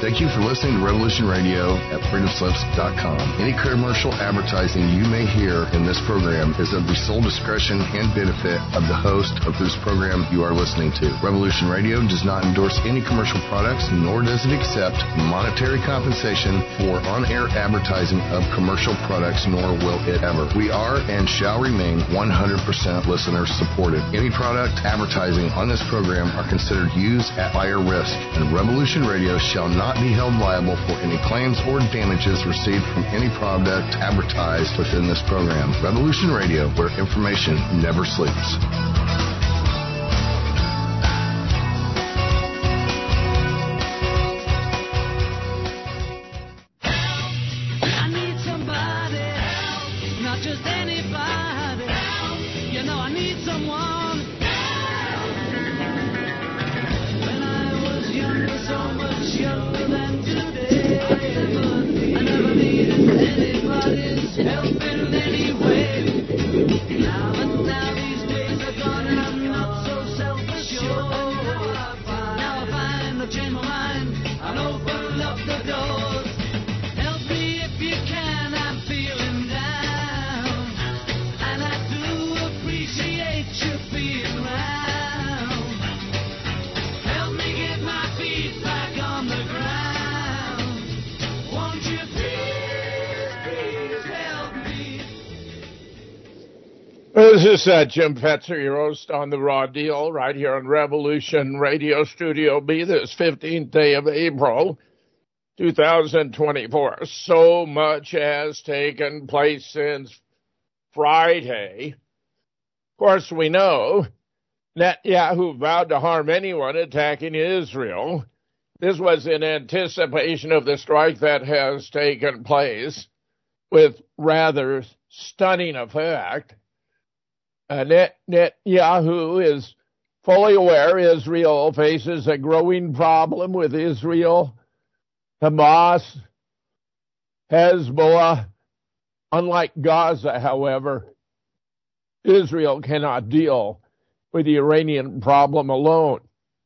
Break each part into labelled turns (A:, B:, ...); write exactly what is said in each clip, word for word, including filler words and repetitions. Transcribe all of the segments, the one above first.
A: Thank you for listening to Revolution Radio at freedom slips dot com. Any commercial advertising you may hear in this program is of the sole discretion and benefit of the host of whose program you are listening to. Revolution Radio does not endorse any commercial products, nor does it accept monetary compensation for on-air advertising of commercial products, nor will it ever. We are and shall remain one hundred percent listener supported. Any product advertising on this program are considered used at buyer risk, and Revolution Radio shall not be held liable for any claims or damages received from any product advertised within this program. Revolution Radio, where information never sleeps.
B: This is uh, Jim Fetzer, your host on The Raw Deal, right here on Revolution Radio Studio B, this fifteenth day of April, two thousand twenty-four. So much has taken place since Friday. Of course, we know Netanyahu vowed to harm anyone attacking Israel. This was in anticipation of the strike that has taken place with rather stunning effect. Uh, Net, Netanyahu is fully aware Israel faces a growing problem with Israel, Hamas, Hezbollah. Unlike Gaza, however, Israel cannot deal with the Iranian problem alone.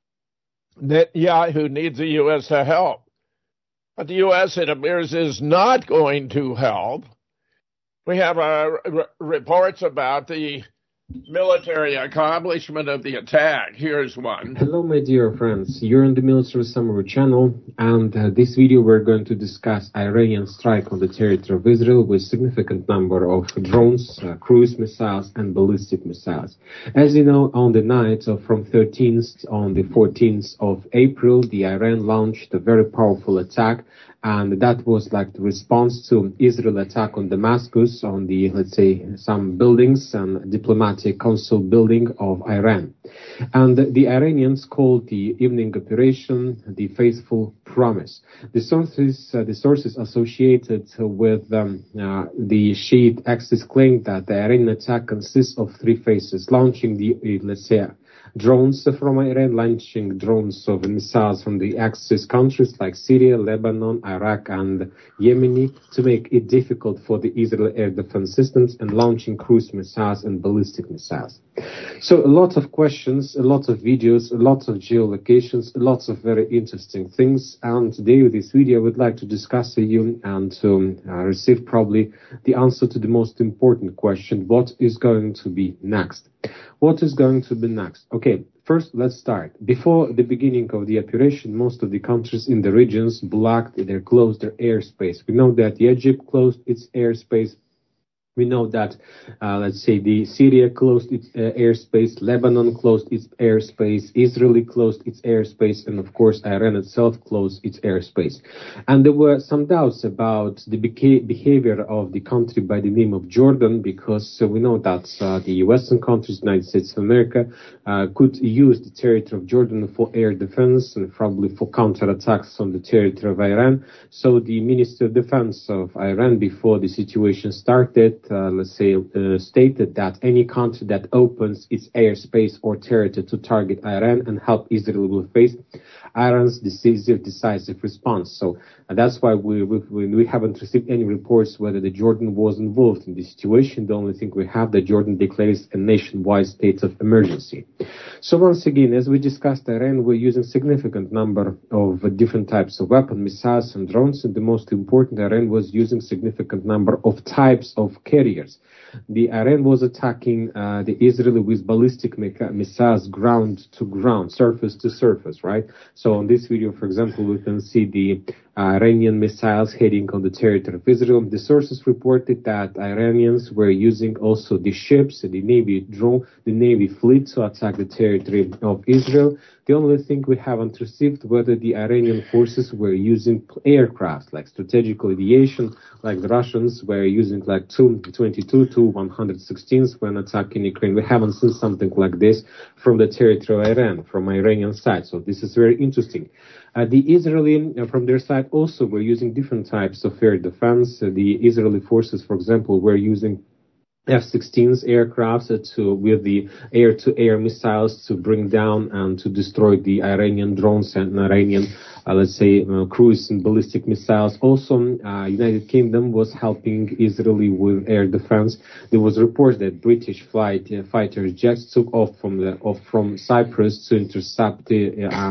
B: Netanyahu needs the U S to help. But the U S, it appears, is not going to help. We have uh, r- reports about the military accomplishment of the attack. Here's one.
C: Hello, my dear friends. You're on the Military Summary channel, and uh, this video we're going to discuss Iranian strike on the territory of Israel with significant number of drones, uh, cruise missiles, and ballistic missiles. As you know, on the night of from thirteenth on the fourteenth of April, the Iran launched a very powerful attack, and that was like the response to Israel attack on Damascus, on the, let's say, some buildings and diplomatic consul building of Iran. And the Iranians called the evening operation the Faithful Promise. The sources, uh, the sources associated with um, uh, the Shiite axis claim that the Iranian attack consists of three phases: launching the, uh, let's say, drones from Iran, launching drones of missiles from the Axis countries like Syria, Lebanon, Iraq, and Yemen to make it difficult for the Israel air defense systems, and launching cruise missiles and ballistic missiles. So a lot of questions, a lot of videos, a lot of geolocations, lots of very interesting things. And today with this video, I would like to discuss with you and to uh, receive probably the answer to the most important question: what is going to be next? What is going to be next? Okay, first let's start. Before the beginning of the operation, most of the countries in the regions blocked, they closed their airspace. We know that Egypt closed its airspace. We know that, uh, let's say, the Syria closed its uh, airspace, Lebanon closed its airspace, Israel closed its airspace, and of course, Iran itself closed its airspace. And there were some doubts about the beca- behavior of the country by the name of Jordan, because uh, we know that uh, the Western countries, United States of America, uh, could use the territory of Jordan for air defense and probably for counterattacks on the territory of Iran. So the Minister of Defense of Iran, before the situation started, uh, let's say, uh, stated that any country that opens its airspace or territory to target Iran and help Israel will face Iran's decisive, decisive response. So uh, that's why we, we we haven't received any reports whether the Jordan was involved in this situation. The only thing we have, that Jordan declares a nationwide state of emergency. So once again, as we discussed, Iran were using significant number of uh, different types of weapons, missiles and drones, and the most important, Iran was using significant number of types of carriers. The Iran was attacking uh, the Israel with ballistic mecha- missiles ground to ground, surface to surface, right? So on this video, for example, we can see the uh, Iranian missiles heading on the territory of Israel. The sources reported that Iranians were using also the ships, the Navy drone, the Navy fleet to attack the territory of Israel. The only thing we haven't received whether the Iranian forces were using aircraft, like strategic aviation, like the Russians were using like Tu twenty-two, Tu one sixteens when attacking Ukraine. We haven't seen something like this from the territory of Iran, from Iranian side. So this is very interesting. Uh, the Israeli, uh, from their side, also were using different types of air defense. Uh, the Israeli forces, for example, were using F sixteens aircraft to with the air-to-air missiles to bring down and to destroy the Iranian drones and Iranian, uh, let's say, uh, cruise and ballistic missiles. Also, uh, United Kingdom was helping Israeli with air defense. There was reports that British flight uh, fighter jets took off from the off from Cyprus to intercept the uh,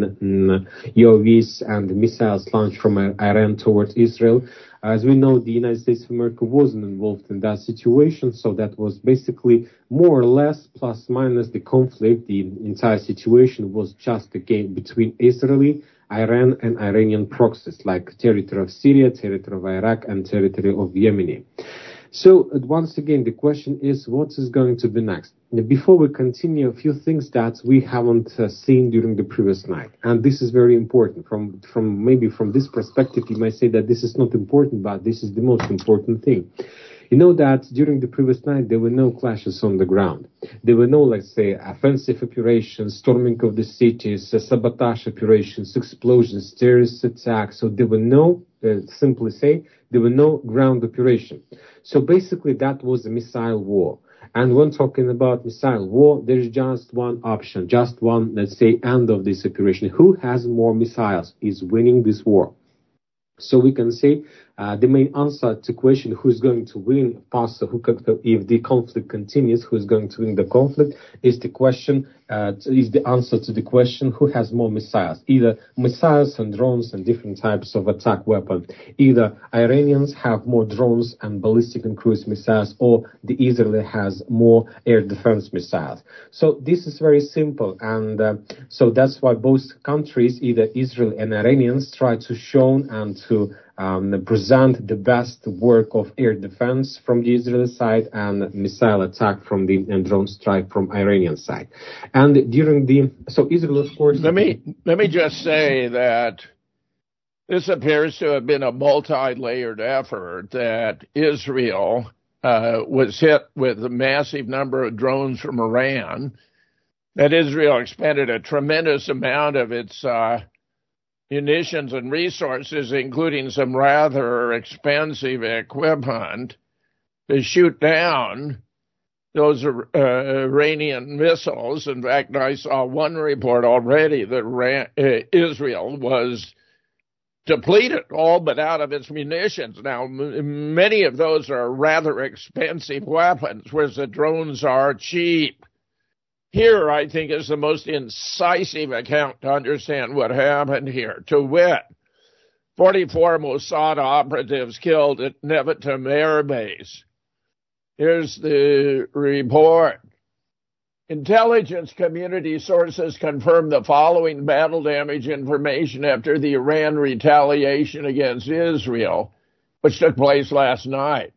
C: um, U A Vs and missiles launched from uh, Iran towards Israel. As we know, the United States of America wasn't involved in that situation, so that was basically more or less plus minus the conflict. The entire situation was just a game between Israeli, Iran, and Iranian proxies, like territory of Syria, territory of Iraq, and territory of Yemen. So once again, the question is, what is going to be next? Before we continue, a few things that we haven't uh, seen during the previous night. And this is very important. From, from maybe from this perspective, you might say that this is not important, but this is the most important thing. You know that during the previous night, there were no clashes on the ground. There were no, let's say, offensive operations, storming of the cities, uh, sabotage operations, explosions, terrorist attacks. So there were no, uh, simply say, there were no ground operation. So basically, that was a missile war. And when talking about missile war, there's just one option, just one, let's say, end of this operation. Who has more missiles is winning this war. So we can say uh, the main answer to question who's going to win, faster, who can, if the conflict continues, who's going to win the conflict, is the question, uh, is the answer to the question who has more missiles, either missiles and drones and different types of attack weapons. Either Iranians have more drones and ballistic and cruise missiles, or the Israel has more air defense missiles. So this is very simple, and uh, so that's why both countries, either Israel and Iranians, try to show and to um, present the best work of air defense from the Israeli side and missile attack from the and drone strike from Iranian side. And during the so Israel, of course.
B: Let me let me just say that this appears to have been a multi-layered effort. That Israel uh, was hit with a massive number of drones from Iran. That Israel expended a tremendous amount of its uh, munitions and resources, including some rather expensive equipment, to shoot down those uh, Iranian missiles. In fact, I saw one report already that Iran, uh, Israel was depleted all but out of its munitions. Now, m- many of those are rather expensive weapons, whereas the drones are cheap. Here, I think, is the most incisive account to understand what happened here. To wit, forty-four Mossad operatives killed at Nevatim Air Base. Here's the report. Intelligence community sources confirm the following battle damage information after the Iran retaliation against Israel, which took place last night.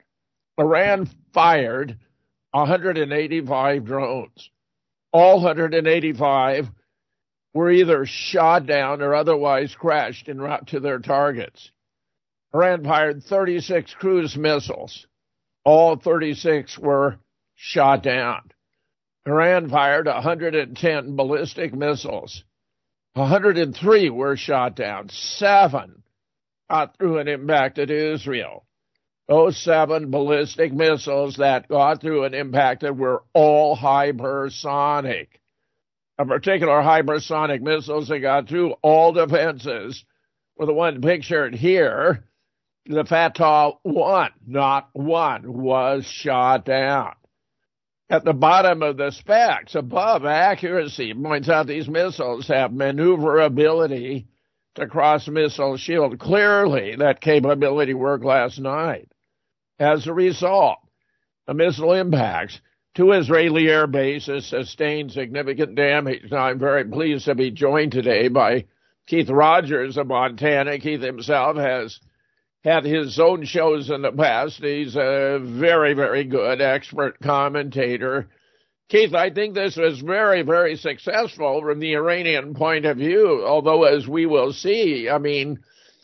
B: Iran fired one hundred eighty-five drones. All one hundred eighty-five were either shot down or otherwise crashed en route to their targets. Iran fired thirty-six cruise missiles. All thirty-six were shot down. Iran fired one hundred ten ballistic missiles. one hundred three were shot down. Seven got through and impacted Israel. those seven ballistic missiles that got through and impacted were all hypersonic. A particular hypersonic missiles that got through all defenses were the one pictured here. The Fatah one, not one, was shot down. At the bottom of the specs, above accuracy, points out these missiles have maneuverability to cross missile shield. Clearly, that capability worked last night. As a result, the missile impacts, two Israeli air bases sustained significant damage. Now, I'm very pleased to be joined today by Keith Rogers of Montana. Keith himself has had his own shows in the past. He's a very, very good expert commentator. Keith, I think this was very, very successful from the Iranian point of view, although, as we will see, I mean,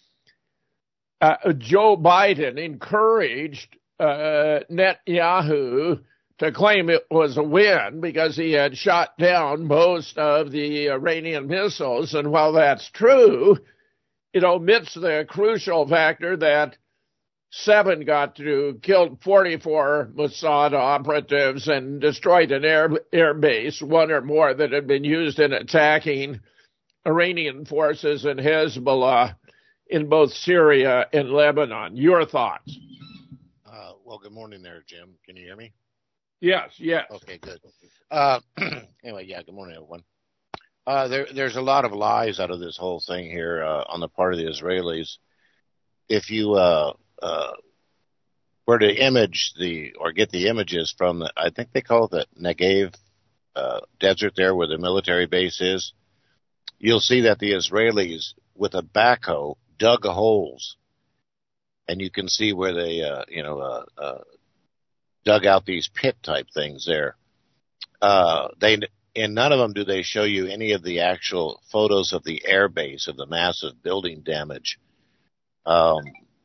B: uh, Joe Biden encouraged uh, Netanyahu to claim it was a win because he had shot down most of the Iranian missiles. And while that's true, it omits the crucial factor that seven got through, killed forty-four Mossad operatives, and destroyed an air, air base, one or more, that had been used in attacking Iranian forces and Hezbollah in both Syria and Lebanon. Your thoughts?
D: Uh, well, good morning there, Jim. Can you hear me?
B: Yes, yes.
D: Okay, good. Uh, anyway, yeah, good morning, everyone. Uh, there, there's a lot of lies out of this whole thing here uh, on the part of the Israelis. If you uh, uh, were to image the, or get the images from, the, I think they call it the Negev uh, desert there where the military base is, you'll see that the Israelis, with a backhoe, dug holes. And you can see where they, uh, you know, uh, uh, dug out these pit-type things there. Uh, they... In none of them do they show you any of the actual photos of the air base, of the massive building damage. Um,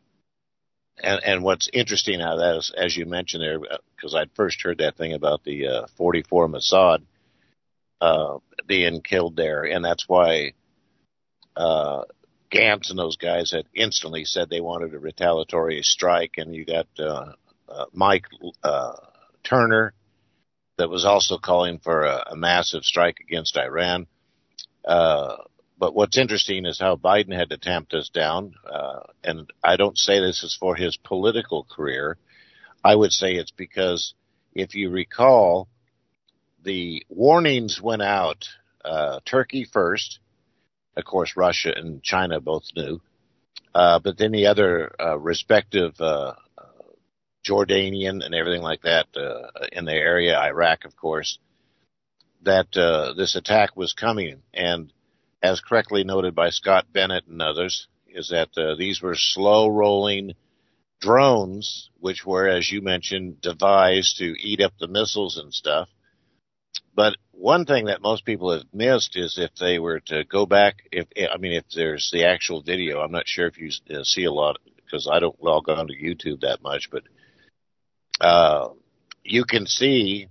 D: and, and what's interesting out of that is, as you mentioned there, because I'd first heard that thing about the uh, forty-four Mossad uh, being killed there, and that's why uh, Gantz and those guys had instantly said they wanted a retaliatory strike, and you got uh, uh, Mike uh, Turner, that was also calling for a, a massive strike against Iran. Uh, but what's interesting is how Biden had to tamp this down. Uh, and I don't say this is for his political career. I would say it's because, if you recall, the warnings went out, uh, Turkey first. Of course, Russia and China both knew. Uh, but then the other uh, respective uh Jordanian and everything like that uh, in the area, Iraq, of course, that uh, this attack was coming. And as correctly noted by Scott Bennett and others, is that uh, these were slow-rolling drones, which were, as you mentioned, devised to eat up the missiles and stuff. But one thing that most people have missed is if they were to go back, if I mean, if there's the actual video, I'm not sure if you uh, see a lot, because I don't log on to YouTube that much, but Uh, you can see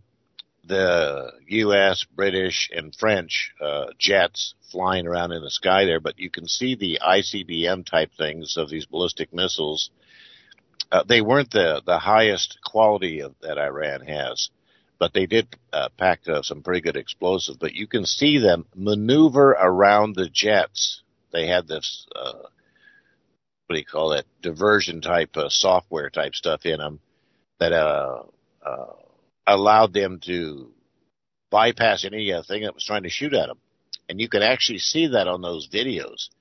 D: the U S, British, and French uh, jets flying around in the sky there, but you can see the I C B M type things of these ballistic missiles. Uh, they weren't the, the highest quality of, that Iran has, but they did uh, pack uh, some pretty good explosives. But you can see them maneuver around the jets. They had this, uh, what do you call it, diversion type uh, software type stuff in them that uh, uh, allowed them to bypass any uh, thing that was trying to shoot at them. And you can actually see that on those videos.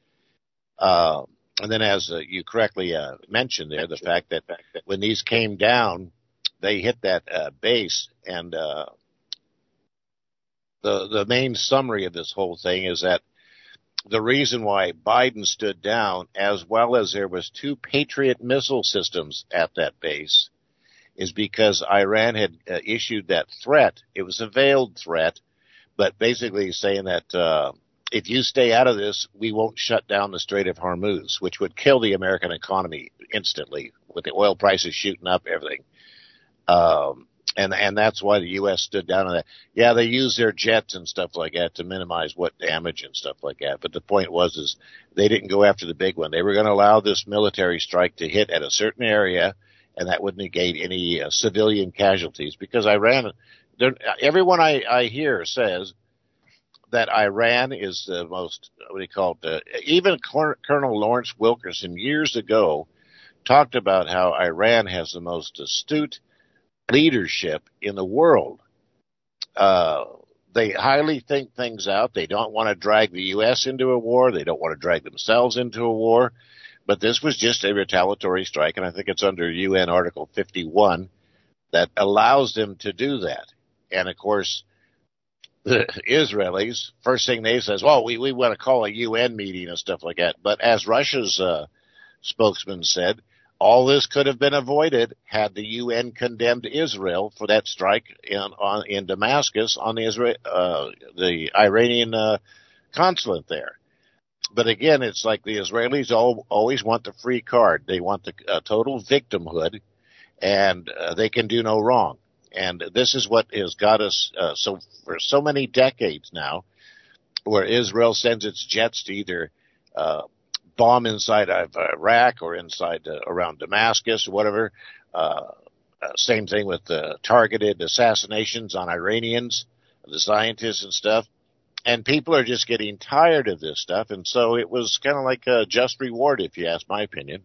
D: Uh, and then as uh, you correctly uh, mentioned there, the fact that when these came down, they hit that uh, base. And uh, the the main summary of this whole thing is that the reason why Biden stood down, as well as there was two Patriot missile systems at that base, is because Iran had uh, issued that threat. It was a veiled threat, but basically saying that uh, if you stay out of this, we won't shut down the Strait of Hormuz, which would kill the American economy instantly with the oil prices shooting up, everything. Um, and and that's why the U S stood down on that. Yeah, they used their jets and stuff like that to minimize what damage and stuff like that. But the point was is they didn't go after the big one. They were going to allow this military strike to hit at a certain area, and that would negate any uh, civilian casualties, because Iran, everyone I, I hear says that Iran is the most, what do you call it, uh, even Colonel Lawrence Wilkerson years ago talked about how Iran has the most astute leadership in the world. Uh, they highly think things out. They don't want to drag the U S into a war. They don't want to drag themselves into a war. But this was just a retaliatory strike, and I think it's under U N Article fifty-one that allows them to do that. And, of course, the Israelis, first thing they say is, well, we, we want to call a U N meeting and stuff like that. But as Russia's uh, spokesman said, all this could have been avoided had the U N condemned Israel for that strike in on in Damascus on the Israel uh, the Iranian uh, consulate there. But again, it's like the Israelis all, always want the free card. They want the uh, total victimhood, and uh, they can do no wrong. And this is what has got us uh, so for so many decades now, where Israel sends its jets to either uh, bomb inside of Iraq or inside uh, around Damascus or whatever. Uh, uh, same thing with the targeted assassinations on Iranians, the scientists and stuff. And people are just getting tired of this stuff. And so it was kind of like a just reward, if you ask my opinion.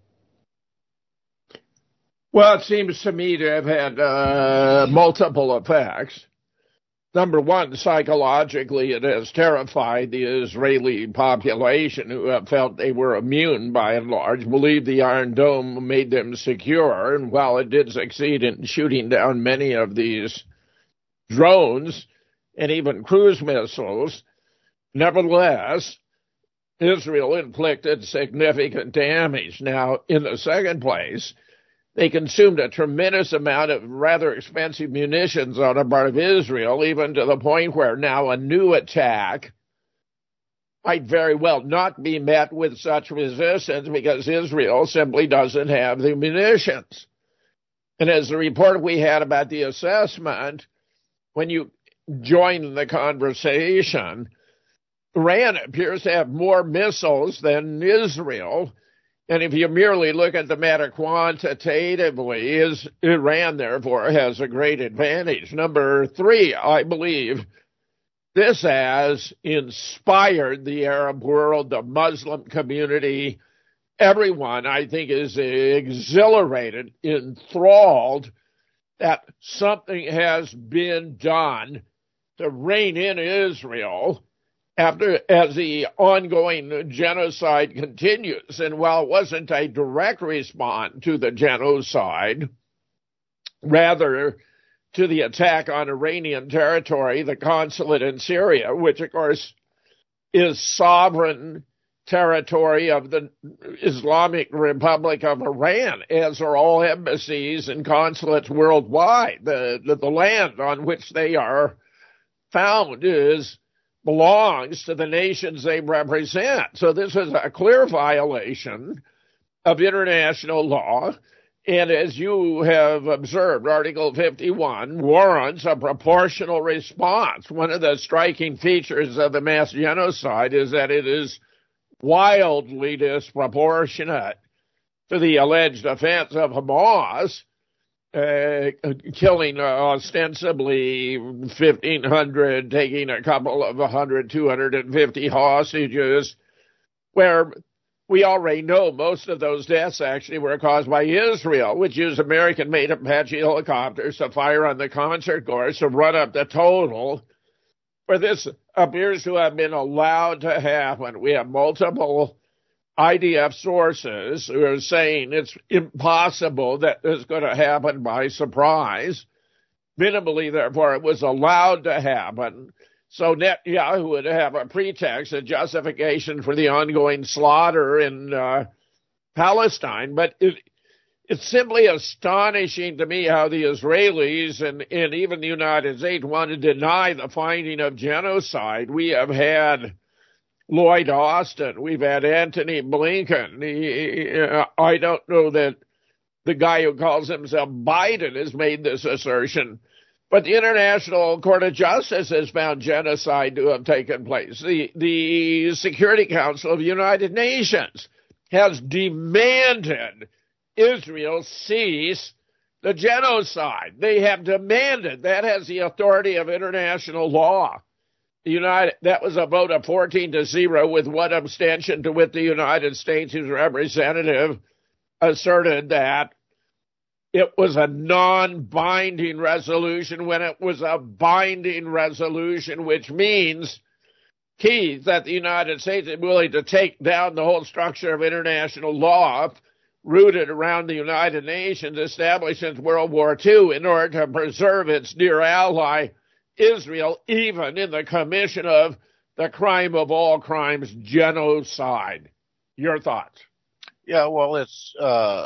B: Well, it seems to me to have had uh, multiple effects. Number one, psychologically, it has terrified the Israeli population, who have felt they were immune by and large, believed the Iron Dome made them secure. And while it did succeed in shooting down many of these drones and even cruise missiles, nevertheless, Israel inflicted significant damage. Now, in the second place, they consumed a tremendous amount of rather expensive munitions on the part of Israel, even to the point where now a new attack might very well not be met with such resistance because Israel simply doesn't have the munitions. And as the report we had about the assessment, when you join the conversation, Iran appears to have more missiles than Israel. And if you merely look at the matter quantitatively, is Iran, therefore, has a great advantage. Number three, I believe this has inspired the Arab world, the Muslim community. Everyone, I think, is exhilarated, enthralled that something has been done to rein in Israel after as the ongoing genocide continues. And while it wasn't a direct response to the genocide, rather to the attack on Iranian territory, the consulate in Syria, which of course is sovereign territory of the Islamic Republic of Iran, as are all embassies and consulates worldwide. The, the, the land on which they are found is belongs to the nations they represent. So this is a clear violation of international law. And as you have observed, Article fifty-one warrants a proportional response. One of the striking features of the mass genocide is that it is wildly disproportionate to the alleged offense of Hamas, Uh, killing uh, ostensibly fifteen hundred, taking a couple of one hundred, two hundred fifty hostages, where we already know most of those deaths actually were caused by Israel, which used American-made Apache helicopters to fire on the concert goers to run up the total, where this appears to have been allowed to happen. We have multiple I D F sources who are saying it's impossible that this is going to happen by surprise. Minimally, therefore, it was allowed to happen. So Netanyahu would have a pretext, a justification for the ongoing slaughter in uh, Palestine. But it, it's simply astonishing to me how the Israelis and, and even the United States want to deny the finding of genocide. We have had Lloyd Austin. We've had Antony Blinken. He, I don't know that the guy who calls himself Biden has made this assertion, but the International Court of Justice has found genocide to have taken place. The, the Security Council of the United Nations has demanded Israel cease the genocide. They have demanded, that has the authority of international law. The United, that was a vote of fourteen to zero with one abstention, to wit the United States, whose representative asserted that it was a non-binding resolution when it was a binding resolution, which means, Keith, that the United States is willing to take down the whole structure of international law rooted around the United Nations established since World War Two in order to preserve its dear ally, Israel, even in the commission of the crime of all crimes, genocide. Your thoughts?
D: Yeah, well, it's, uh,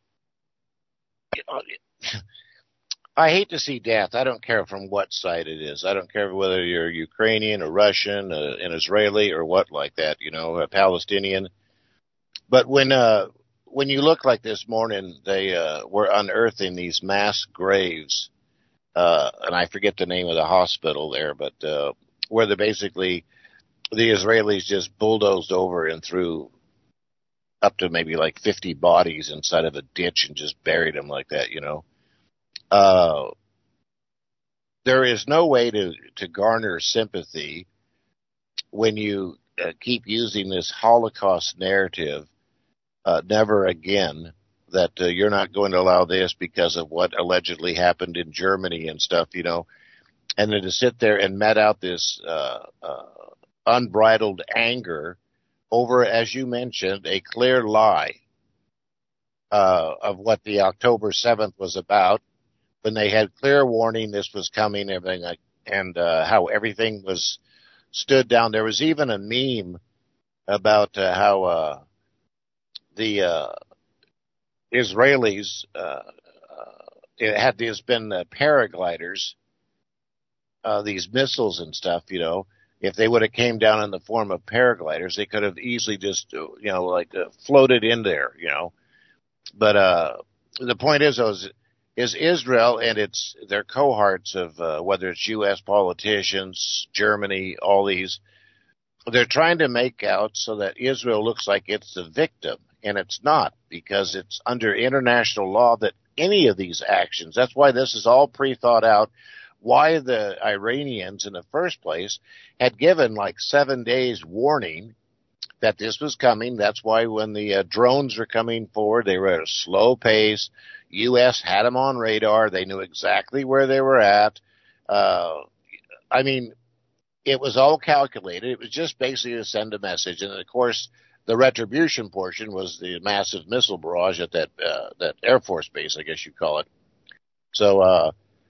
D: I hate to see death. I don't care from what side it is. I don't care whether you're Ukrainian or Russian, uh, an Israeli or what like that, you know, a Palestinian. But when, uh, when you look like this morning, they, uh, were unearthing these mass graves. Uh, and I forget the name of the hospital there, but, uh, where they basically, the Israelis just bulldozed over and threw up to maybe like fifty bodies inside of a ditch and just buried them like that, you know. Uh, there is no way to, to garner sympathy when you uh, keep using this Holocaust narrative, uh, never again, that uh, you're not going to allow this because of what allegedly happened in Germany and stuff, you know, and then to sit there and met out this uh, uh, unbridled anger over, as you mentioned, a clear lie uh, of what the October seventh was about, when they had clear warning this was coming, everything, like, and uh, how everything was stood down. There was even a meme about uh, how uh, the uh, Israelis, uh, uh, it had these been uh, paragliders, uh, these missiles and stuff, you know. If they would have came down in the form of paragliders, they could have easily just, you know, like uh, floated in there, you know. But uh, the point is, is, is Israel and its their cohorts of uh, whether it's U S politicians, Germany, all these, they're trying to make out so that Israel looks like it's the victim, and it's not, because it's under international law that any of these actions, that's why this is all pre-thought out, why the Iranians in the first place had given like seven days warning that this was coming. That's why when the uh, drones were coming forward, they were at a slow pace. U S had them on radar. They knew exactly where they were at. Uh, I mean, it was all calculated. It was just basically to send a message. And of course, the retribution portion was the massive missile barrage at that, uh, that Air Force base, I guess you call it. So, uh,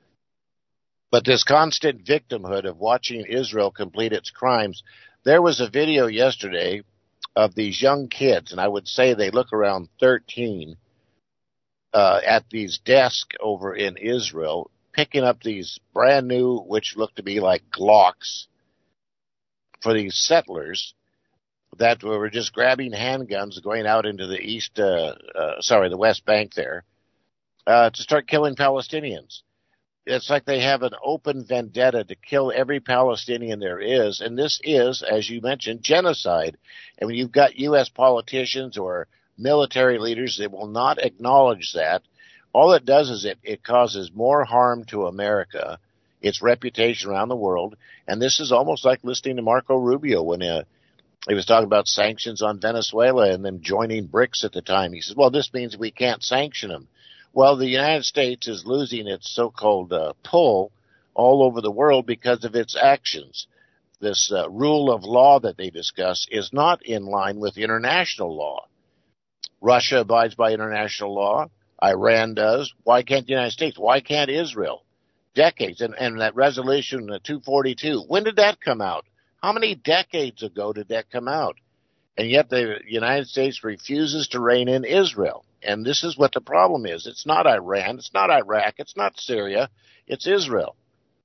D: but this constant victimhood of watching Israel complete its crimes. There was a video yesterday of these young kids, and I would say they look around thirteen, uh, at these desks over in Israel, picking up these brand new, which look to be like Glocks for these settlers that were just grabbing handguns going out into the east, uh, uh, sorry, the West Bank there, uh, to start killing Palestinians. It's like they have an open vendetta to kill every Palestinian there is. And this is, as you mentioned, genocide. And when you've got U S politicians or military leaders that will not acknowledge that, all it does is it, it causes more harm to America, its reputation around the world. And this is almost like listening to Marco Rubio when uh, he was talking about sanctions on Venezuela and them joining BRICS at the time. He says, well, this means we can't sanction them. Well, the United States is losing its so-called uh, pull all over the world because of its actions. This uh, rule of law that they discuss is not in line with international law. Russia abides by international law. Iran does. Why can't the United States? Why can't Israel? Decades. And, and that resolution uh, two forty-two, when did that come out? How many decades ago did that come out? And yet the United States refuses to rein in Israel. And this is what the problem is. It's not Iran. It's not Iraq. It's not Syria. It's Israel.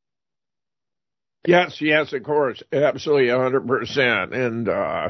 B: Yes, yes, of course. Absolutely, one hundred percent. And uh,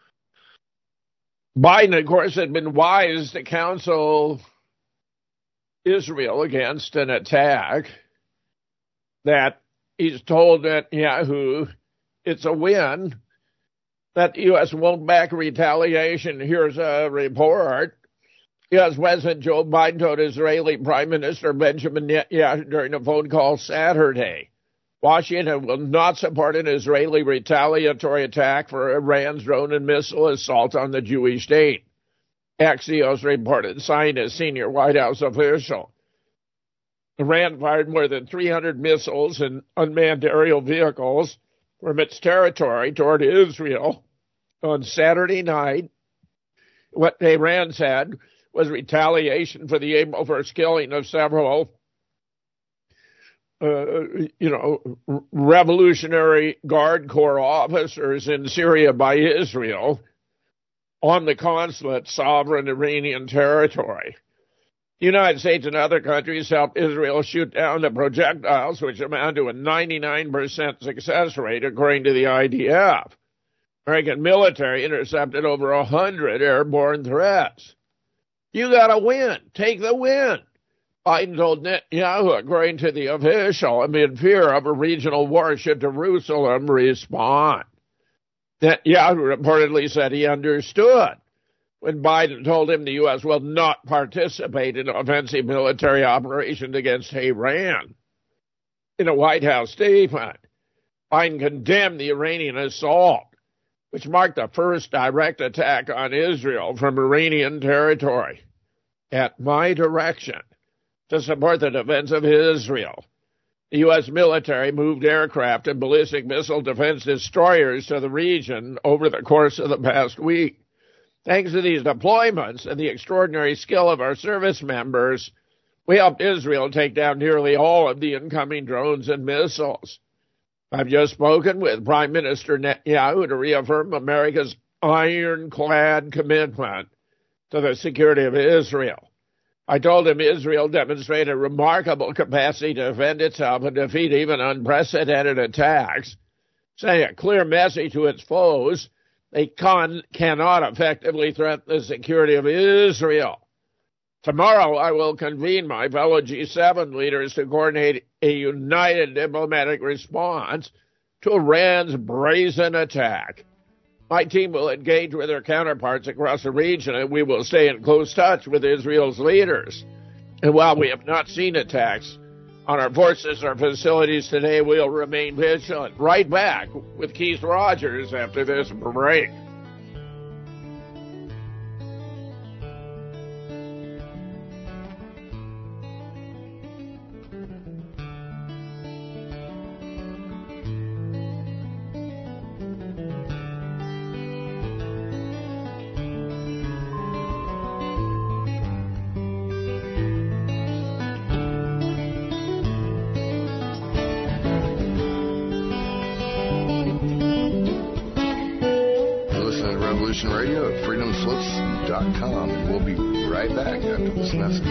B: Biden, of course, had been wise to counsel Israel against an attack that he's told Netanyahu it's a win, that the U S won't back retaliation. Here's a report. U S. President Joe Biden told Israeli Prime Minister Benjamin Netanyahu during a phone call Saturday, Washington will not support an Israeli retaliatory attack for Iran's drone and missile assault on the Jewish state. Axios reported, signed a senior White House official. Iran fired more than three hundred missiles and unmanned aerial vehicles from its territory toward Israel on Saturday night. What Iran said was retaliation for the April first killing of several, uh, you know, Revolutionary Guard Corps officers in Syria by Israel on the consulate sovereign Iranian territory. The United States and other countries helped Israel shoot down the projectiles, which amount to a ninety-nine percent success rate, according to the I D F. American military intercepted over one hundred airborne threats. You got to win. Take the win. Biden told Netanyahu, according to the official, amid fear of a regional war should Jerusalem respond. Netanyahu reportedly said he understood when Biden told him the U S will not participate in offensive military operations against Iran. In a White House statement, Biden condemned the Iranian assault, which marked the first direct attack on Israel from Iranian territory. At my direction, to support the defense of Israel, the U S military moved aircraft and ballistic missile defense destroyers to the region over the course of the past week. Thanks to these deployments and the extraordinary skill of our service members, we helped Israel take down nearly all of the incoming drones and missiles. I've just spoken with Prime Minister Netanyahu to reaffirm America's ironclad commitment to the security of Israel. I told him Israel demonstrated remarkable capacity to defend itself and defeat even unprecedented attacks, sending a clear message to its foes they con- cannot effectively threaten the security of Israel. Tomorrow, I will convene my fellow G seven leaders to coordinate a united diplomatic response to Iran's brazen attack. My team will engage with their counterparts across the region, and we will stay in close touch with Israel's leaders. And while we have not seen attacks on our forces or facilities today, we'll remain vigilant. Right back with Keith Rogers after this break.
A: Radio at freedom slips dot com, and we'll be right back after this message.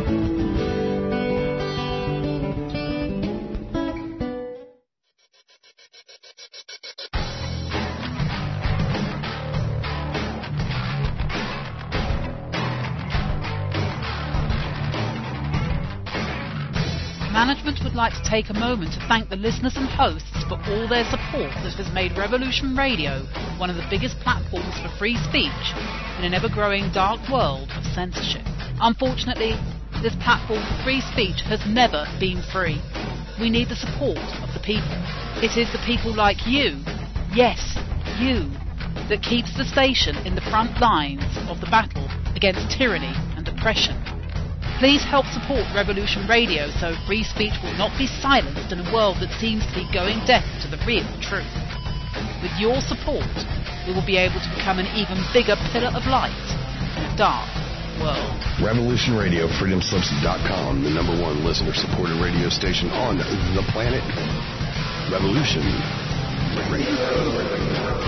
E: Management would like to take a moment to thank the listeners and hosts for all their support that has made Revolution Radio one of the biggest platforms for free speech in an ever-growing dark world of censorship. Unfortunately, this platform for free speech has never been free. We need the support of the people. It is the people like you, yes, you, that keeps the station in the front lines of the battle against tyranny and oppression. Please help support Revolution Radio so free speech will not be silenced in a world that seems to be going deaf to the real truth. With your support, we will be able to become an even bigger pillar of light in a dark world.
A: Revolution Radio, freedom slips dot com, the number one listener-supported radio station on the planet. Revolution Radio.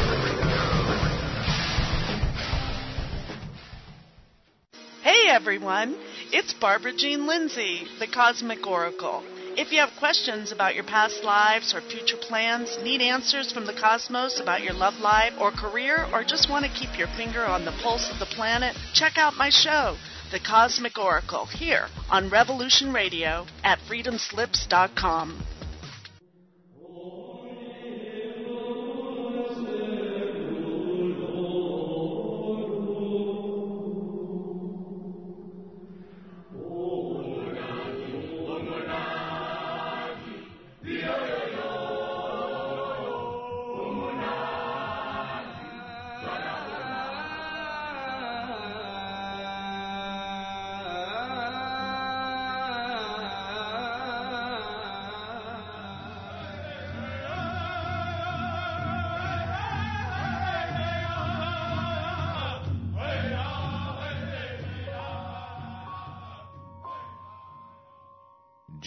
F: Hey everyone, it's Barbara Jean Lindsay, the Cosmic Oracle. If you have questions about your past lives or future plans, need answers from the cosmos about your love life or career, or just want to keep your finger on the pulse of the planet, check out my show, The Cosmic Oracle, here on Revolution Radio at freedom slips dot com.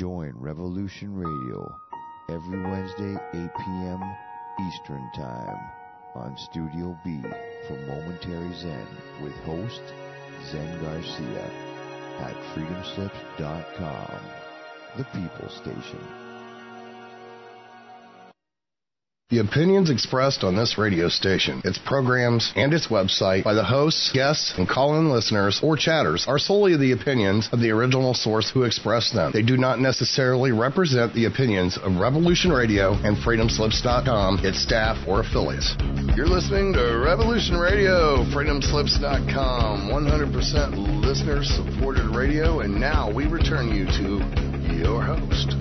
G: Join Revolution Radio every Wednesday, eight p.m. Eastern Time on Studio B for Momentary Zen with host Zen Garcia at freedom slips dot com, the People Station.
A: The opinions expressed on this radio station, its programs, and its website by the hosts, guests, and call-in listeners or chatters are solely the opinions of the original source who expressed them. They do not necessarily represent the opinions of Revolution Radio and freedom slips dot com, its staff, or affiliates. You're listening to Revolution Radio, freedom slips dot com, one hundred percent listener-supported radio, and now we return you to your host.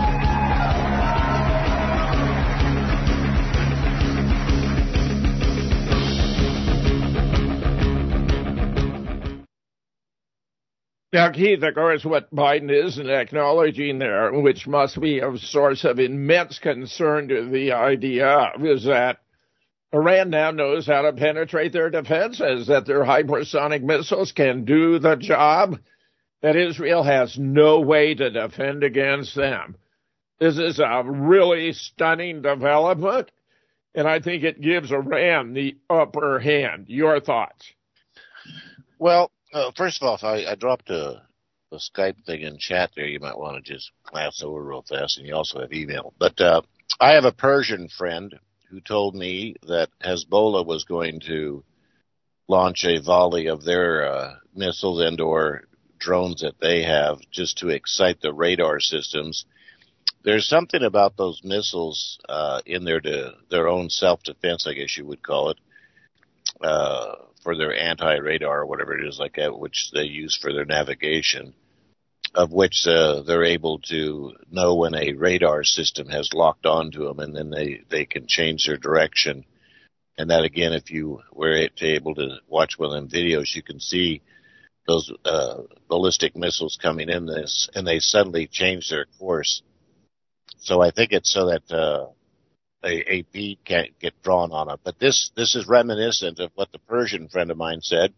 B: Now, Keith, of course, what Biden isn't acknowledging there, which must be a source of immense concern to the idea of, is that Iran now knows how to penetrate their defenses, that their hypersonic missiles can do the job, that Israel has no way to defend against them. This is a really stunning development, and I think it gives Iran the upper hand. Your thoughts?
D: Well, Uh, first of all, I, I dropped a, a Skype thing in chat there. You might want to just glance over real fast, and you also have email. But uh, I have a Persian friend who told me that Hezbollah was going to launch a volley of their uh, missiles and or drones that they have just to excite the radar systems. There's something about those missiles uh, in their de- their own self-defense, I guess you would call it, uh, for their anti-radar or whatever it is like that, which they use for their navigation, of which uh, they're able to know when a radar system has locked onto them, and then they, they can change their direction. And that, again, if you were able to watch one of them videos, you can see those uh, ballistic missiles coming in this, and they suddenly change their course. So I think it's so that uh, a, a bead can't get drawn on it. But this, this is reminiscent of what the Persian friend of mine said.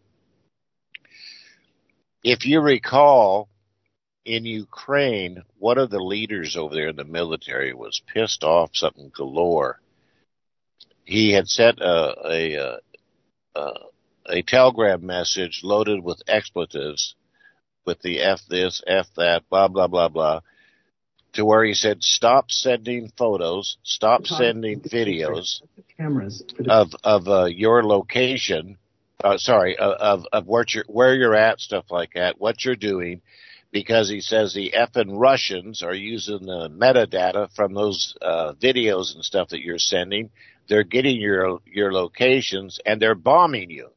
D: If you recall, in Ukraine, one of the leaders over there in the military was pissed off something galore. He had sent a, a, a, a telegram message loaded with expletives with the F this, F that, blah, blah, blah, blah, to where he said, stop sending photos, stop sending videos of of uh, your location, uh, sorry, of of where you're, where you're at, stuff like that, what you're doing, because he says the effing Russians are using the metadata from those uh, videos and stuff that you're sending. They're getting your your locations, and they're bombing you.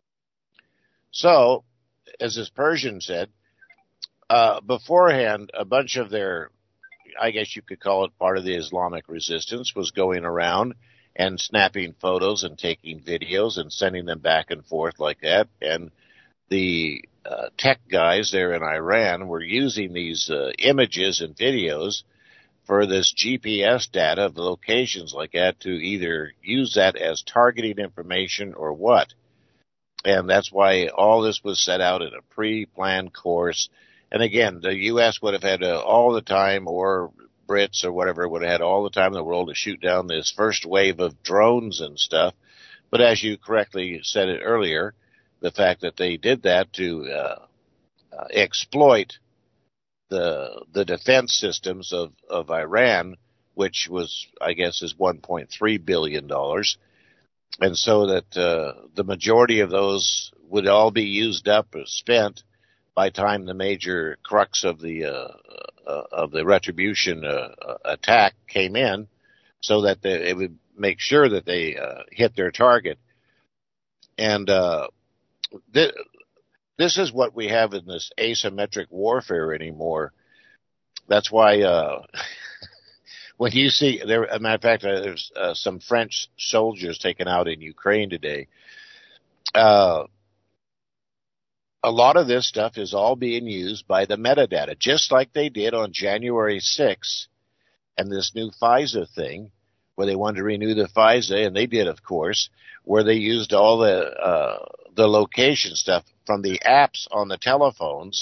D: So, as this Persian said, uh, beforehand, a bunch of their, I guess you could call it part of the Islamic resistance, was going around and snapping photos and taking videos and sending them back and forth like that. And the uh, tech guys there in Iran were using these uh, images and videos for this G P S data of the locations like that to either use that as targeting information or what. And that's why all this was set out in a pre-planned course. And again, the U S would have had uh, all the time, or Brits or whatever would have had all the time in the world to shoot down this first wave of drones and stuff. But as you correctly said it earlier, the fact that they did that to uh, uh, exploit the the defense systems of, of Iran, which was, I guess, is one point three billion dollars. And so that uh, the majority of those would all be used up or spent by the time the major crux of the uh, uh, of the retribution uh, attack came in, so that they, it would make sure that they uh, hit their target. And uh, th- this is what we have in this asymmetric warfare anymore. That's why uh, when you see, there, as a matter of fact, uh, there's uh, some French soldiers taken out in Ukraine today. Uh, A lot of this stuff is all being used by the metadata, just like they did on January sixth and this new FISA thing, where they wanted to renew the FISA, and they did, of course, where they used all the uh, the location stuff from the apps on the telephones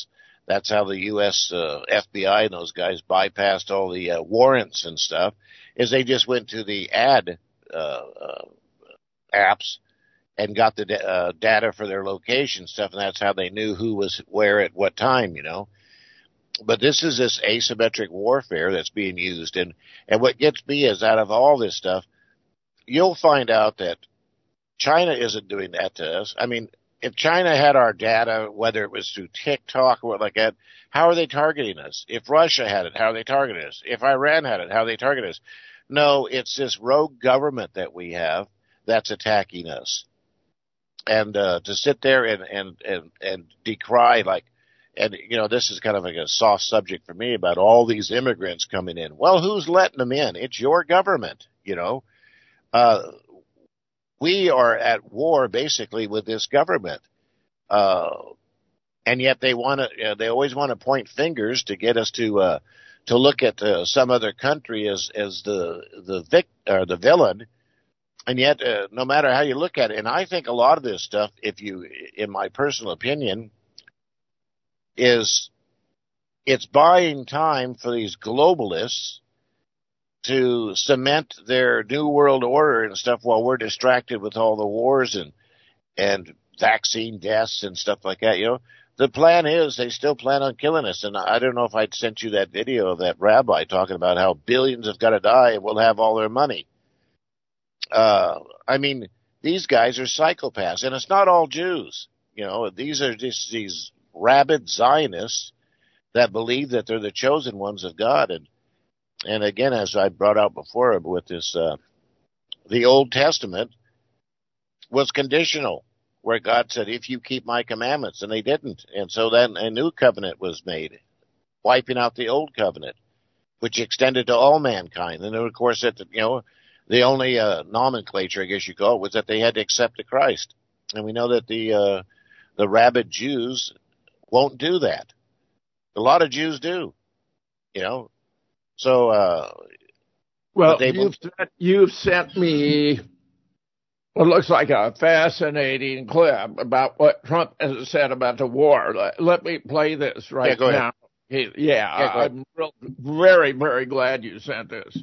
D: That's how the U S uh, F B I and those guys bypassed all the uh, warrants and stuff, is they just went to the ad uh, uh, apps and got the da- uh, data for their location stuff, and that's how they knew who was where at what time, you know. But this is this asymmetric warfare that's being used, and, and what gets me is out of all this stuff, you'll find out that China isn't doing that to us. I mean, if China had our data, whether it was through TikTok or what like that, how are they targeting us? If Russia had it, how are they targeting us? If Iran had it, how are they targeting us? No, it's this rogue government that we have that's attacking us. And uh, to sit there and, and, and, and decry, like, and, you know, this is kind of like a soft subject for me about all these immigrants coming in. Well, who's letting them in? It's your government, you know. Uh, we are at war basically with this government. Uh, and yet they want to, uh, they always want to point fingers to get us to, uh, to look at uh, some other country as, as the, the vic, or the villain. And yet, uh, no matter how you look at it, and I think a lot of this stuff, if you, in my personal opinion, is it's buying time for these globalists to cement their new world order and stuff while we're distracted with all the wars and and vaccine deaths and stuff like that. You know, the plan is they still plan on killing us. And I don't know if I'd sent you that video of that rabbi talking about how billions have got to die and we'll have all their money. Uh, I mean, these guys are psychopaths, and it's not all Jews. You know, these are just these rabid Zionists that believe that they're the chosen ones of God. And and again, as I brought out before with this, uh, the Old Testament was conditional, where God said, if you keep my commandments, and they didn't. And so then a new covenant was made, wiping out the old covenant, which extended to all mankind. And then, of course, it, you know, the only uh, nomenclature, I guess you call it, was that they had to accept the Christ. And we know that the uh, the rabid Jews won't do that. A lot of Jews do, you know. So, uh,
B: well,
D: they
B: you've, sent, you've sent me what looks like a fascinating clip about what Trump has said about the war. Let, let me play this right
D: yeah, go
B: now. He, yeah,
D: yeah
B: I'm real, very, very glad you sent this.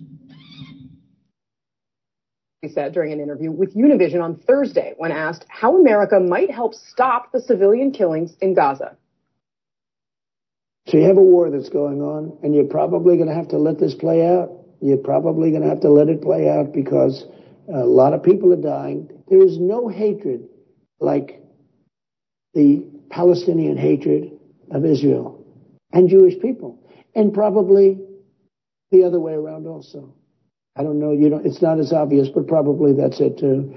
H: He said during an interview with Univision on Thursday when asked how America might help stop the civilian killings in Gaza.
I: So you have a war that's going on, and you're probably going to have to let this play out. You're probably going to have to let it play out because a lot of people are dying. There is no hatred like the Palestinian hatred of Israel and Jewish people, and probably the other way around also. I don't know. You know, it's not as obvious, but probably that's it too.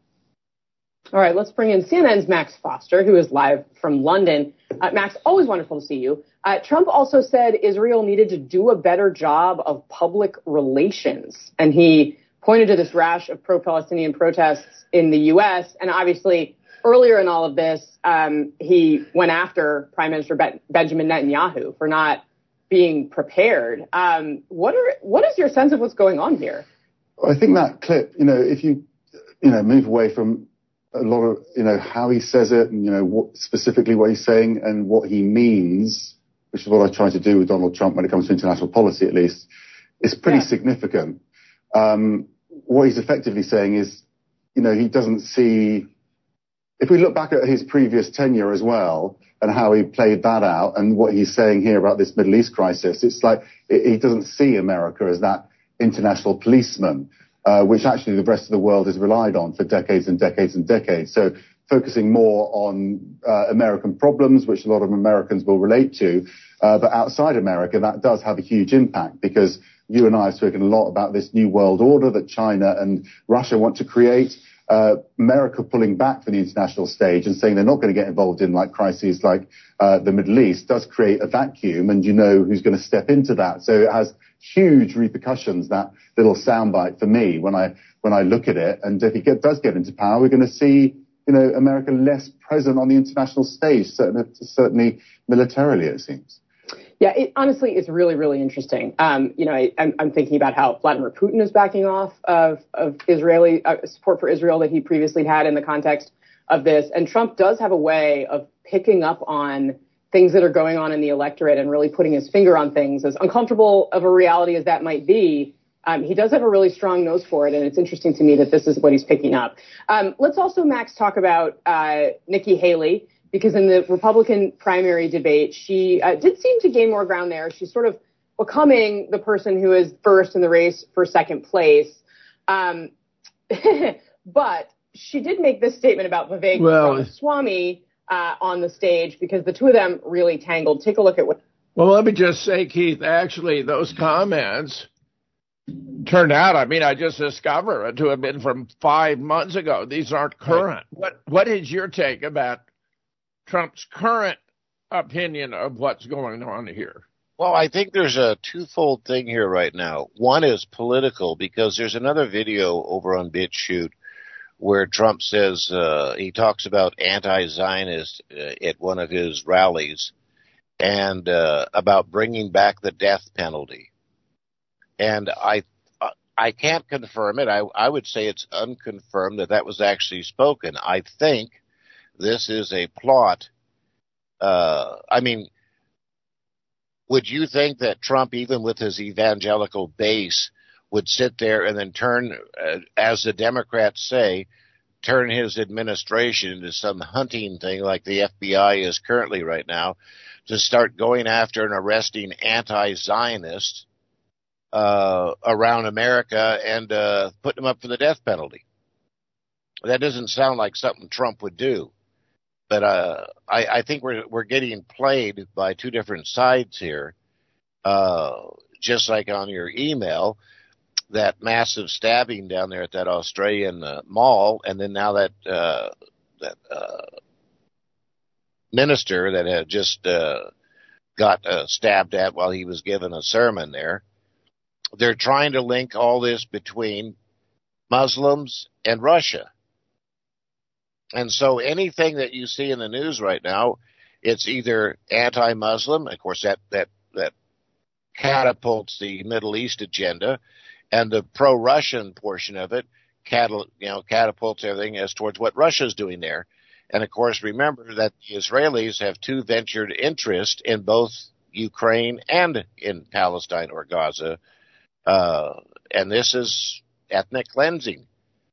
H: All right, let's bring in C N N's Max Foster, who is live from London. Uh, Max, always wonderful to see you. Uh, Trump also said Israel needed to do a better job of public relations, and he pointed to this rash of pro-Palestinian protests in the U S. And obviously, earlier in all of this, um, he went after Prime Minister Be- Benjamin Netanyahu for not being prepared. Um, what are what is your sense of what's going on here?
J: I think that clip, you know, if you, you know, move away from a lot of, you know, how he says it and, you know, what specifically what he's saying and what he means, which is what I try to do with Donald Trump when it comes to international policy, at least, is pretty yeah. significant. Um, what he's effectively saying is, you know, he doesn't see, if we look back at his previous tenure as well and how he played that out and what he's saying here about this Middle East crisis, it's like it, he doesn't see America as that international policeman, uh, which actually the rest of the world has relied on for decades and decades and decades. So focusing more on uh, American problems, which a lot of Americans will relate to, uh, but outside America, that does have a huge impact because you and I have spoken a lot about this new world order that China and Russia want to create. Uh, America pulling back from the international stage and saying they're not going to get involved in like crises like uh, the Middle East does create a vacuum, and you know who's going to step into that. So it has huge repercussions, that little soundbite for me when I when I look at it. And if he get, does get into power, we're going to see, you know, America less present on the international stage, certainly, certainly militarily, it seems.
H: Yeah, it, honestly, it's really, really interesting. Um, you know, I, I'm, I'm thinking about how Vladimir Putin is backing off of, of Israeli uh, support for Israel that he previously had in the context of this. And Trump does have a way of picking up on things that are going on in the electorate and really putting his finger on things. As uncomfortable of a reality as that might be, um, he does have a really strong nose for it, and it's interesting to me that this is what he's picking up. Um, let's also, Max, talk about uh, Nikki Haley, because in the Republican primary debate, she uh, did seem to gain more ground there. She's sort of becoming the person who is first in the race for second place. Um, but she did make this statement about Vivek
B: well,
H: Ramaswamy uh, on the stage, because the two of them really tangled. Take a look at what...
B: Well, let me just say, Keith, actually, those comments turned out, I mean, I just discovered it to have been from five months ago. These aren't current. What What is your take about Trump's current opinion of what's going on here?
D: Well, I think there's a twofold thing here right now. One is political, because there's another video over on BitChute where Trump says, uh, he talks about anti-Zionist uh, at one of his rallies, and uh, about bringing back the death penalty. And I I can't confirm it. I, I would say it's unconfirmed that that was actually spoken. I think this is a plot. Uh, I mean, would you think that Trump, even with his evangelical base, would sit there and then turn, uh, as the Democrats say, turn his administration into some hunting thing like the F B I is currently right now, to start going after and arresting anti-Zionists uh, around America and uh, putting them up for the death penalty? That doesn't sound like something Trump would do. But uh, I, I think we're we're getting played by two different sides here. Uh, just like on your email, that massive stabbing down there at that Australian uh, mall, and then now that uh, that uh, minister that had just uh, got uh, stabbed at while he was giving a sermon there. They're trying to link all this between Muslims and Russia. And so anything that you see in the news right now, it's either anti-Muslim, of course that, that, that catapults the Middle East agenda, and the pro-Russian portion of it catal- you know, catapults everything as towards what Russia's doing there. And of course, remember that the Israelis have two ventured interests in both Ukraine and in Palestine or Gaza, uh, and this is ethnic cleansing.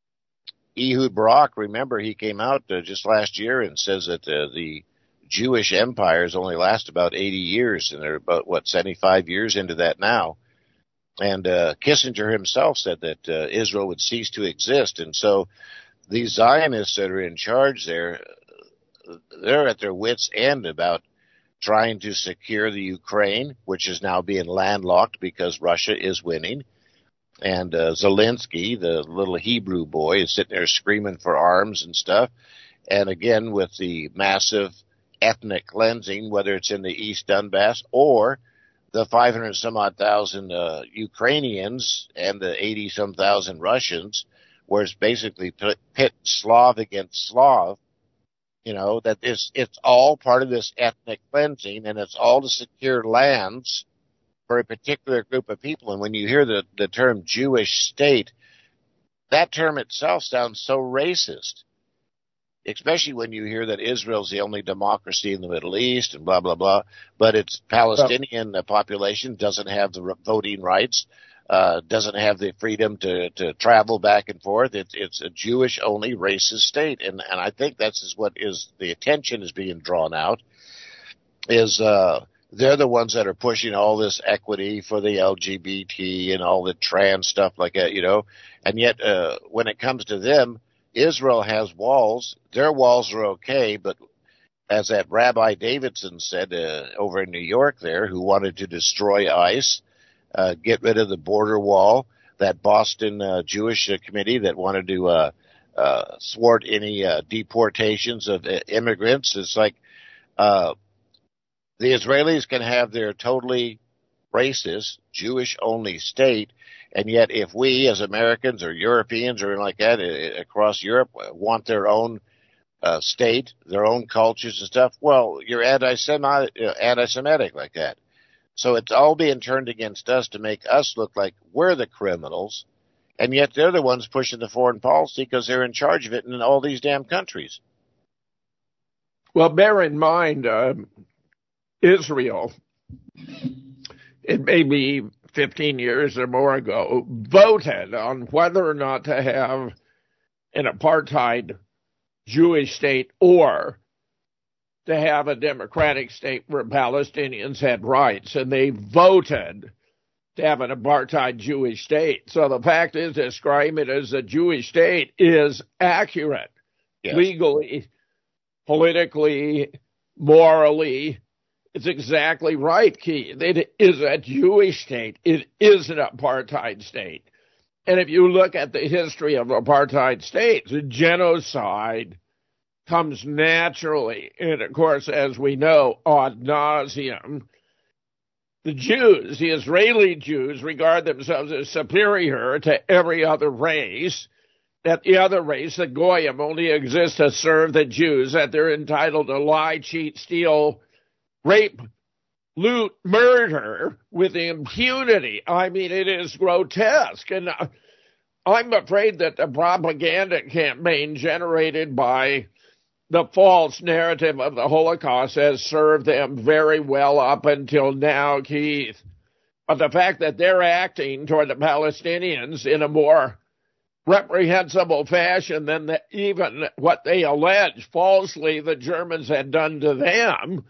D: Ehud Barak, remember, he came out uh, just last year and says that uh, the Jewish empires only last about eighty years, and they're about, what, seventy-five years into that now. And uh, Kissinger himself said that uh, Israel would cease to exist. And so these Zionists that are in charge there, they're at their wits' end about trying to secure the Ukraine, which is now being landlocked because Russia is winning. And uh, Zelensky, the little Hebrew boy, is sitting there screaming for arms and stuff. And again, with the massive ethnic cleansing, whether it's in the East Donbass or the five hundred some odd thousand uh, Ukrainians and the eighty some thousand Russians, where it's basically pit, pit Slav against Slav, you know, that is, it's all part of this ethnic cleansing, and it's all to secure lands for a particular group of people. And when you hear the, the term Jewish state, that term itself sounds so racist, especially when you hear that Israel's the only democracy in the Middle East and blah, blah, blah. But its Palestinian oh. population doesn't have the voting rights, uh, doesn't have the freedom to, to travel back and forth. It's, it's a Jewish-only racist state. And, and I think that's is what is the attention is being drawn out, is uh, they're the ones that are pushing all this equity for the L G B T and all the trans stuff like that, you know. And yet uh, when it comes to them, Israel has walls. Their walls are okay, but as that Rabbi Davidson said uh, over in New York there, who wanted to destroy ICE, uh, get rid of the border wall, that Boston uh, Jewish uh, committee that wanted to uh, uh, thwart any uh, deportations of uh, immigrants, it's like uh, the Israelis can have their totally racist, Jewish-only state, and yet if we as Americans or Europeans or like that uh, across Europe want their own uh, state, their own cultures and stuff, well, you're anti-Semitic, uh, anti-Semitic like that. So it's all being turned against us to make us look like we're the criminals, and yet they're the ones pushing the foreign policy because they're in charge of it in all these damn countries.
B: Well, bear in mind, uh, Israel, it may be fifteen years or more ago, voted on whether or not to have an apartheid Jewish state or to have a democratic state where Palestinians had rights, and they voted to have an apartheid Jewish state. So the fact is, describing it as a Jewish state is accurate, yes. Legally, politically, morally. It's exactly right, Keith. It is a Jewish state. It is an apartheid state. And if you look at the history of apartheid states, genocide comes naturally. And, of course, as we know, ad nauseum, the Jews, the Israeli Jews, regard themselves as superior to every other race, that the other race, the Goyim, only exists to serve the Jews, that they're entitled to lie, cheat, steal, rape, loot, murder with impunity. I mean, it is grotesque. And I'm afraid that the propaganda campaign generated by the false narrative of the Holocaust has served them very well up until now, Keith. But the fact that they're acting toward the Palestinians in a more reprehensible fashion than the, even what they allege falsely the Germans had done to them,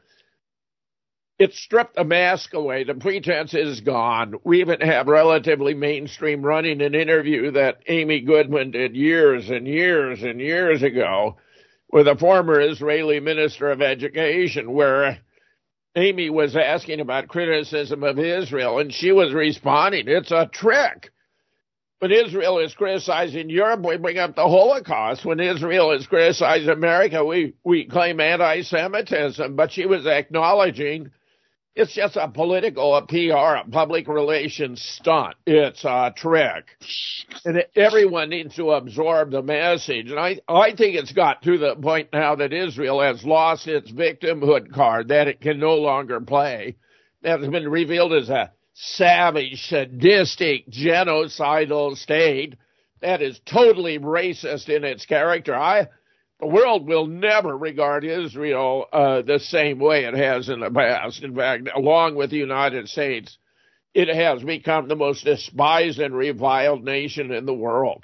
B: it stripped the mask away. The pretense is gone. We even have relatively mainstream running an interview that Amy Goodman did years and years and years ago with a former Israeli Minister of Education, where Amy was asking about criticism of Israel, and she was responding, it's a trick. When Israel is criticizing Europe, we bring up the Holocaust. When Israel is criticizing America, we, we claim anti-Semitism. But she was acknowledging it's just a political, a P R, a public relations stunt. It's a trick. And everyone needs to absorb the message. And I, I think it's got to the point now that Israel has lost its victimhood card, that it can no longer play. That has been revealed as a savage, sadistic, genocidal state that is totally racist in its character. I, the world will never regard Israel uh, the same way it has in the past. In fact, along with the United States, it has become the most despised and reviled nation in the world.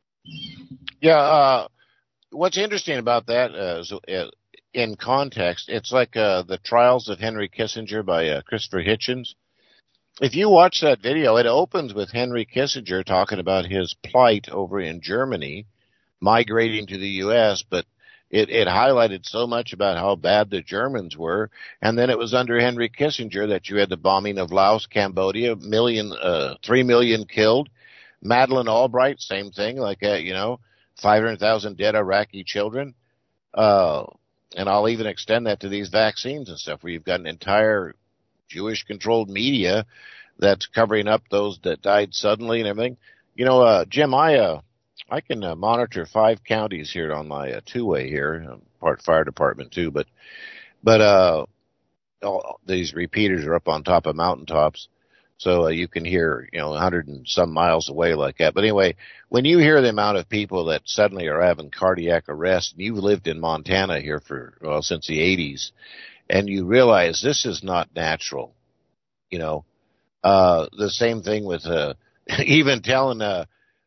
D: Yeah, uh, what's interesting about that uh, is, uh, in context, it's like uh, the Trials of Henry Kissinger by uh, Christopher Hitchens. If you watch that video, it opens with Henry Kissinger talking about his plight over in Germany, migrating to the U S, but it, it highlighted so much about how bad the Germans were. And then it was under Henry Kissinger that you had the bombing of Laos, Cambodia, million, uh, three million killed. Madeleine Albright, same thing, like, uh, you know, five hundred thousand dead Iraqi children. Uh, and I'll even extend that to these vaccines and stuff, where you've got an entire Jewish-controlled media that's covering up those that died suddenly and everything. You know, uh, Jim, I, uh, I can uh, monitor five counties here on my uh, two-way here, part fire department too, but, but, uh, all, these repeaters are up on top of mountaintops, so uh, you can hear, you know, a hundred and some miles away like that. But anyway, when you hear the amount of people that suddenly are having cardiac arrest, and you've lived in Montana here for, well, since the eighties, and you realize this is not natural, you know, uh, the same thing with, uh, even telling, uh,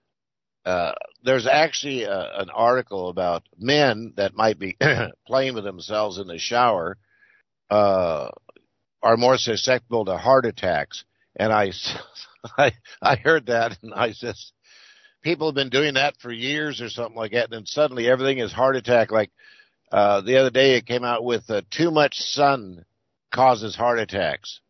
D: uh, there's actually a, an article about men that might be playing with themselves in the shower, uh, are more susceptible to heart attacks. And I, I, I heard that, and I said, people have been doing that for years or something like that, and then suddenly everything is heart attack. Like, Uh, the other day it came out with uh, too much sun causes heart attacks.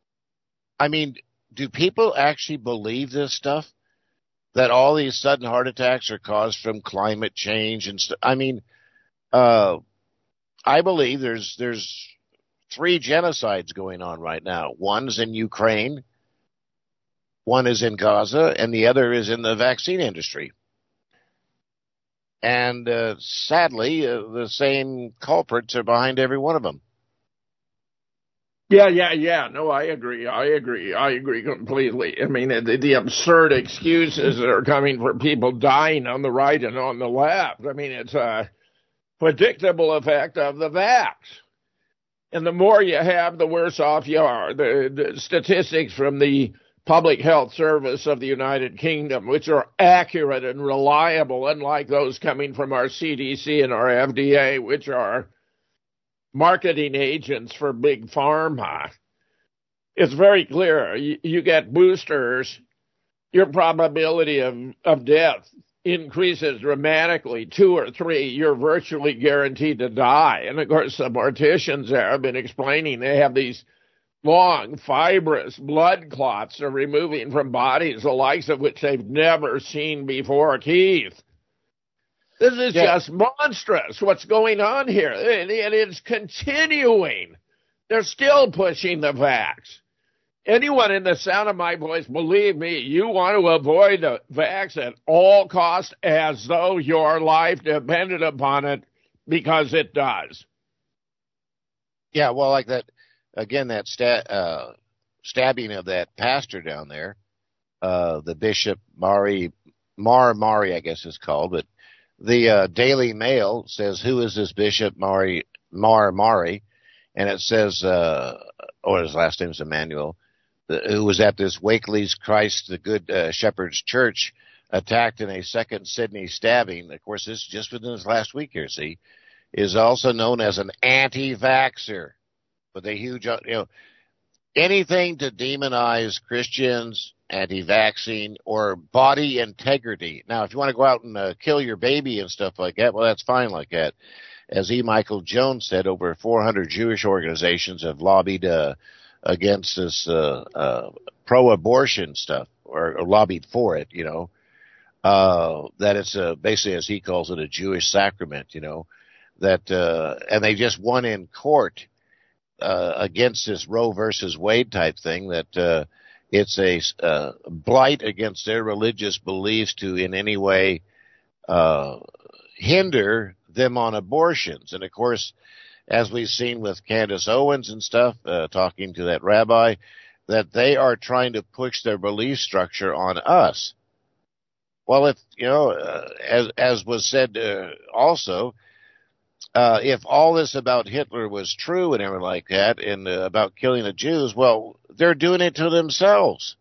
D: I mean, do people actually believe this stuff? That all these sudden heart attacks are caused from climate change and stuff? I mean, uh, I believe there's, there's three genocides going on right now. One's in Ukraine, one is in Gaza, and the other is in the vaccine industry. And uh, sadly, uh, the same culprits are behind every one of them.
B: Yeah, yeah, yeah. No, I agree. I agree. I agree completely. I mean, the, the absurd excuses that are coming for people dying on the right and on the left. I mean, it's a predictable effect of the vax. And the more you have, the worse off you are. The, the statistics from the Public Health Service of the United Kingdom, which are accurate and reliable, unlike those coming from our C D C and our F D A, which are marketing agents for big pharma. It's very clear. You, you get boosters, your probability of, of death increases dramatically. Two or three, you're virtually guaranteed to die. And of course, the morticians there have been explaining they have these long, fibrous blood clots they're removing from bodies, the likes of which they've never seen before, Keith. This is yeah. just monstrous what's going on here. And it is continuing. They're still pushing the vax. Anyone in the sound of my voice, believe me, you want to avoid the vax at all costs as though your life depended upon it, because it does.
D: Yeah, well, like that. Again, that sta- uh, stabbing of that pastor down there, uh, the Bishop Mari, Mar Mari, I guess it's called, but the uh, Daily Mail says, who is this Bishop Mari, Mar Mari? And it says, uh, or his last name is Emmanuel, the, who was at this Wakely's Christ the Good uh, Shepherd's Church, attacked in a second Sydney stabbing. Of course, this just within this last week here, see, is also known as an anti-vaxxer. With a huge, you know, anything to demonize Christians, anti-vaccine, or body integrity. Now, if you want to go out and uh, kill your baby and stuff like that, well, that's fine like that. As E. Michael Jones said, over four hundred Jewish organizations have lobbied uh, against this uh, uh, pro-abortion stuff, or, or lobbied for it, you know, uh, that it's uh, basically, as he calls it, a Jewish sacrament, you know, that, uh, and they just won in court Uh, against this Roe versus Wade type thing, that uh, it's a uh, blight against their religious beliefs to in any way uh, hinder them on abortions. And of course, as we've seen with Candace Owens and stuff, uh, talking to that rabbi, that they are trying to push their belief structure on us. Well, if, you know, uh, as, as was said uh, also, Uh, if all this about Hitler was true and everything like that, and uh, about killing the Jews, well, they're doing it to themselves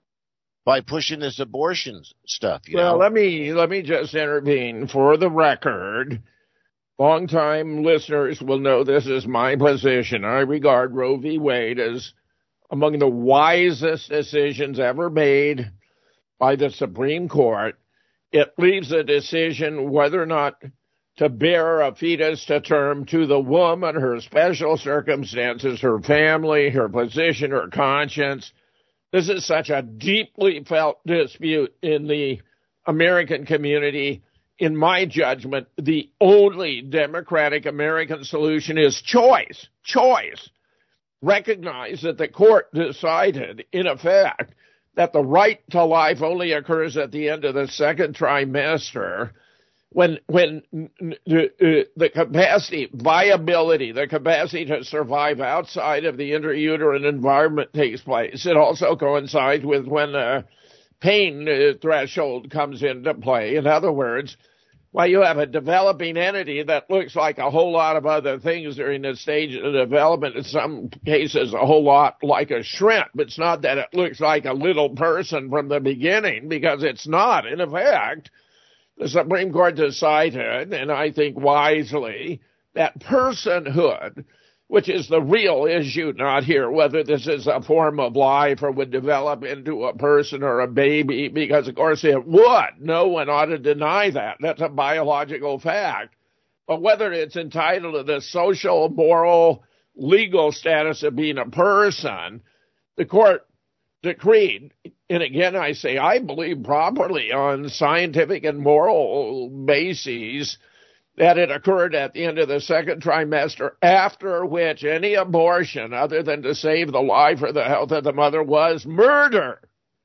D: by pushing this abortion stuff. You
B: well,
D: know?
B: let me let me just intervene for the record. Long-time listeners will know this is my position. I regard Roe v. Wade as among the wisest decisions ever made by the Supreme Court. It leaves the decision whether or not to bear a fetus to term to the woman, her special circumstances, her family, her position, her conscience. This is such a deeply felt dispute in the American community. In my judgment, the only democratic American solution is choice. Choice. Recognize that the court decided, in effect, that the right to life only occurs at the end of the second trimester, when when the, the capacity, viability, the capacity to survive outside of the intrauterine environment takes place. It also coincides with when the pain threshold comes into play. In other words, while you have a developing entity that looks like a whole lot of other things during the stage of development, in some cases a whole lot like a shrimp. It's not that it looks like a little person from the beginning, because it's not. In effect, the Supreme Court decided, and I think wisely, that personhood, which is the real issue, not here, whether this is a form of life or would develop into a person or a baby, because, of course, it would. No one ought to deny that. That's a biological fact. But whether it's entitled to the social, moral, legal status of being a person, the court decreed, and again I say I believe properly on scientific and moral bases, that it occurred at the end of the second trimester, after which any abortion other than to save the life or the health of the mother was murder.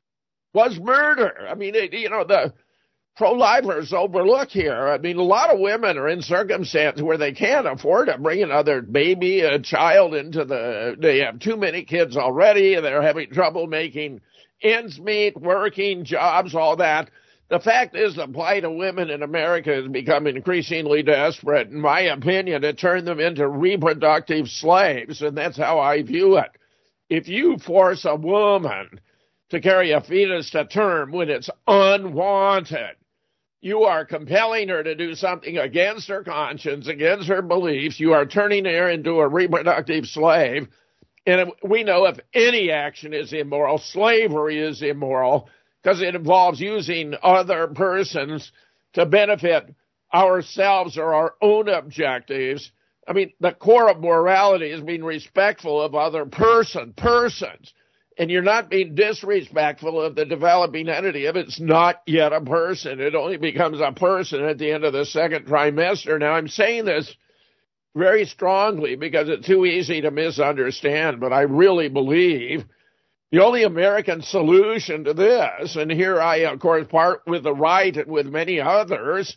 B: Was murder. I mean, it, you know, the pro-lifers overlook here. I mean, a lot of women are in circumstances where they can't afford to bring another baby, a child into the, they have too many kids already, and they're having trouble making ends meet, working, jobs, all that. The fact is the plight of women in America has become increasingly desperate, in my opinion, to turn them into reproductive slaves, and that's how I view it. If you force a woman to carry a fetus to term when it's unwanted, you are compelling her to do something against her conscience, against her beliefs. You are turning her into a reproductive slave. And we know if any action is immoral, slavery is immoral, because it involves using other persons to benefit ourselves or our own objectives. I mean, the core of morality is being respectful of other person, persons. And you're not being disrespectful of the developing entity if it's not yet a person. It only becomes a person at the end of the second trimester. Now, I'm saying this very strongly because it's too easy to misunderstand, but I really believe the only American solution to this, and here I, of course, part with the right and with many others,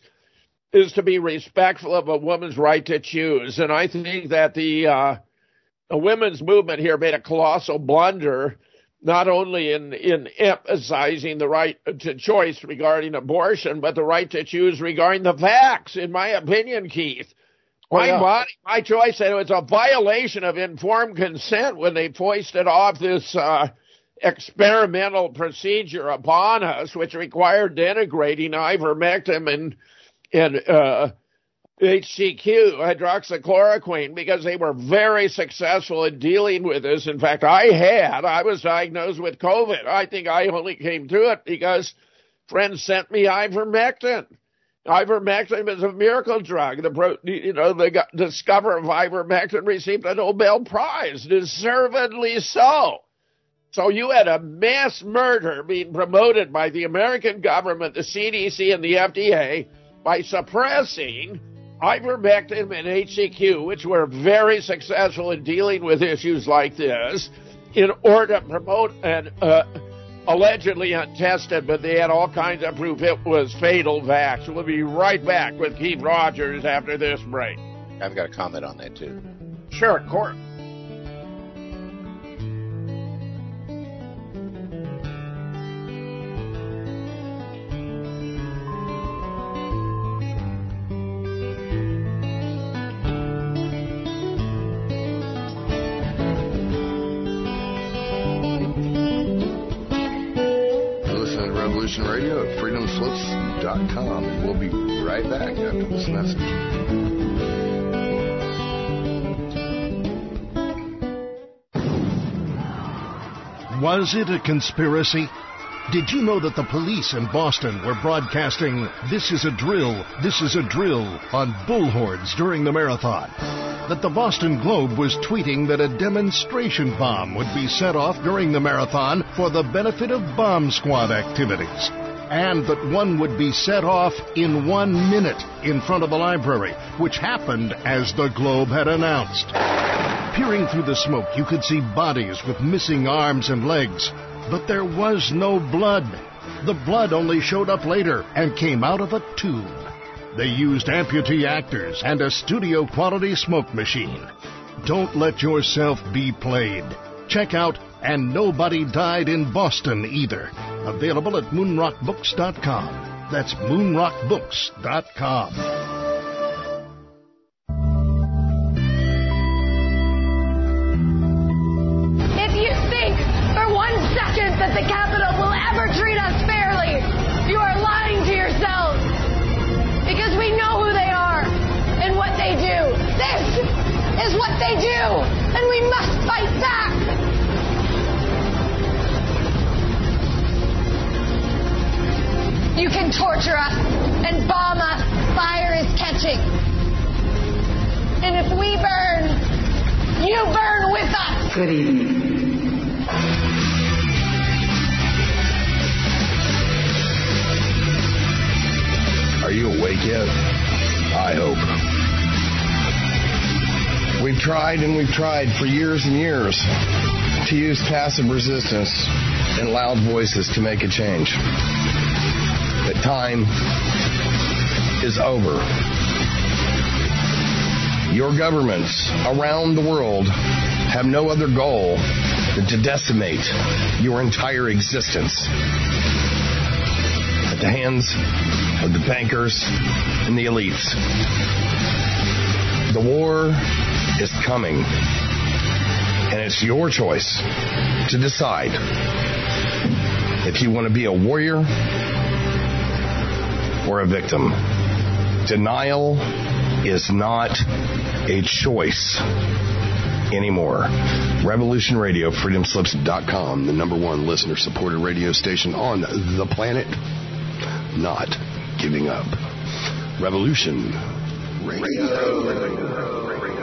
B: is to be respectful of a woman's right to choose. And I think that the, uh, the women's movement here made a colossal blunder, not only in, in emphasizing the right to choice regarding abortion, but the right to choose regarding the facts, in my opinion, Keith. My oh, yeah. body, my choice, and it was a violation of informed consent when they foisted off this uh, experimental procedure upon us, which required denigrating ivermectin and, and uh, H C Q, hydroxychloroquine, because they were very successful in dealing with this. In fact, I had, I was diagnosed with COVID. I think I only came to it because friends sent me ivermectin. Ivermectin is a miracle drug. The pro, you know, the discoverer of ivermectin received a Nobel Prize, deservedly so. So you had a mass murder being promoted by the American government, the C D C, and the F D A by suppressing ivermectin and H C Q, which were very successful in dealing with issues like this, in order to promote an uh, allegedly untested, but they had all kinds of proof it was fatal vax. We'll be right back with Keith Rogers after this break.
D: I've got a comment on that, too.
B: Sure, of course.
A: Radio at freedom slips dot com, and we'll be right back after this message.
K: Was it a conspiracy? Did you know that the police in Boston were broadcasting "This is a drill, this is a drill" on bullhorns during the marathon? That the Boston Globe was tweeting that a demonstration bomb would be set off during the marathon for the benefit of bomb squad activities, and that one would be set off in one minute in front of the library, which happened as the Globe had announced. Peering through the smoke, you could see bodies with missing arms and legs, but there was no blood. The blood only showed up later and came out of a tube. They used amputee actors and a studio-quality smoke machine. Don't let yourself be played. Check out And Nobody Died in Boston Either. Available at moon rock books dot com. That's moon rock books dot com.
L: If you think for one second that the Capitol will ever treat us fairly, you are lying to yourselves. Because we know who they are and what they do. This is what they do, and we must fight back. You can torture us and bomb us. Fire is catching. And if we burn, you burn with us.
M: Good evening.
A: Are you awake yet? I hope. We've tried and we've tried for years and years to use passive resistance and loud voices to make a change. But time is over. Your governments around the world have no other goal than to decimate your entire existence. The the hands of the bankers and the elites. The war is coming, and it's your choice to decide if you want to be a warrior or a victim. Denial is not a choice anymore. Revolution Radio, freedom slips dot com, the number one listener-supported radio station on the planet. Not giving up. Revolution Radio.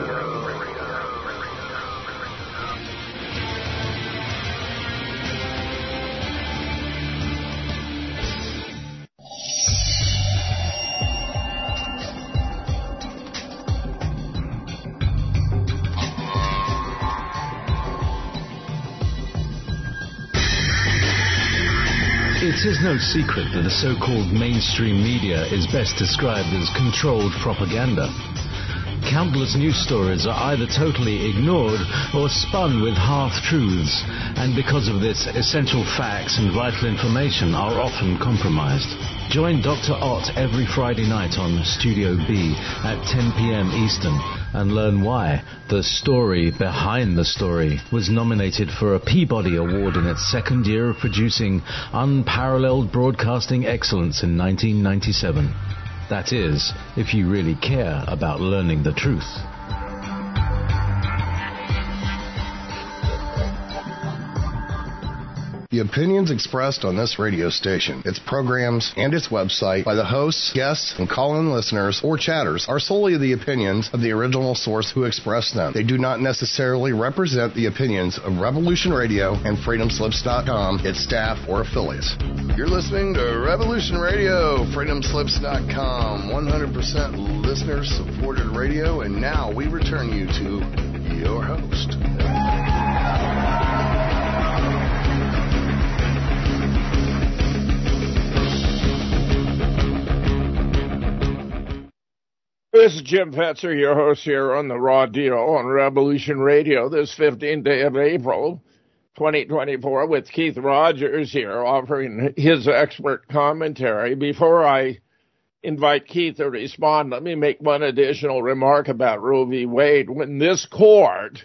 M: It is no secret that the so-called mainstream media is best described as controlled propaganda. Countless news stories are either totally ignored or spun with half-truths, and because of this, essential facts and vital information are often compromised. Join Doctor Ott every Friday night on Studio B at ten p.m. Eastern and learn why The Story Behind the Story was nominated for a Peabody Award in its second year of producing unparalleled broadcasting excellence in nineteen ninety-seven. That is, if you really care about learning the truth.
A: The opinions expressed on this radio station, its programs, and its website by the hosts, guests, and call-in listeners or chatters are solely the opinions of the original source who expressed them. They do not necessarily represent the opinions of Revolution Radio and freedom slips dot com, its staff, or affiliates. You're listening to Revolution Radio, freedom slips dot com, one hundred percent listener-supported radio, and now we return you to your host.
B: This is Jim Fetzer, your host here on The Raw Deal on Revolution Radio, this fifteenth day of April, twenty twenty-four, with Keith Rogers here offering his expert commentary. Before I invite Keith to respond, let me make one additional remark about Roe v. Wade. When this court,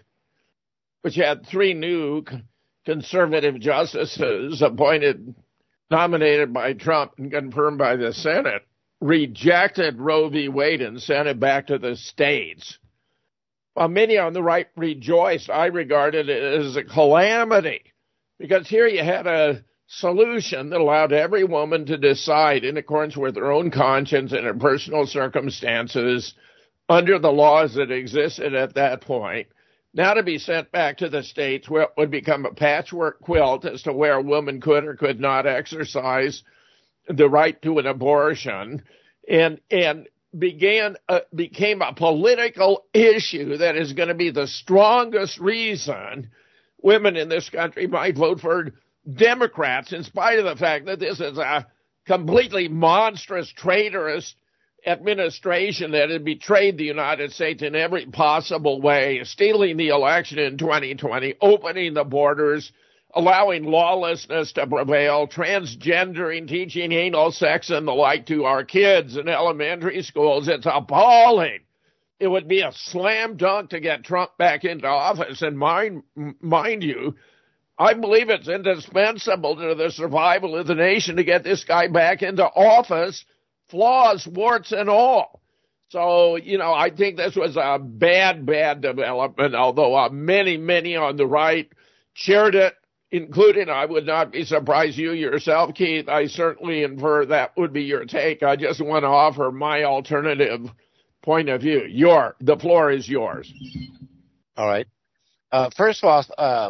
B: which had three new conservative justices appointed, nominated by Trump and confirmed by the Senate, rejected Roe v. Wade and sent it back to the states, while many on the right rejoiced, I regarded it as a calamity, because here you had a solution that allowed every woman to decide in accordance with her own conscience and her personal circumstances under the laws that existed at that point, now to be sent back to the states where it would become a patchwork quilt as to where a woman could or could not exercise the right to an abortion, and and began uh, became a political issue that is going to be the strongest reason women in this country might vote for Democrats, in spite of the fact that this is a completely monstrous, traitorous administration that had betrayed the United States in every possible way, stealing the election in twenty twenty, opening the borders, allowing lawlessness to prevail, transgendering, teaching anal sex and the like to our kids in elementary schools. It's appalling. It would be a slam dunk to get Trump back into office. And mind, mind you, I believe it's indispensable to the survival of the nation to get this guy back into office, flaws, warts, and all. So, you know, I think this was a bad, bad development, although uh, many, many on the right cheered it, including, I would not be surprised, you yourself, Keith. I certainly infer that would be your take. I just want to offer my alternative point of view. Your, the floor is yours.
D: All right. Uh, first of all, uh,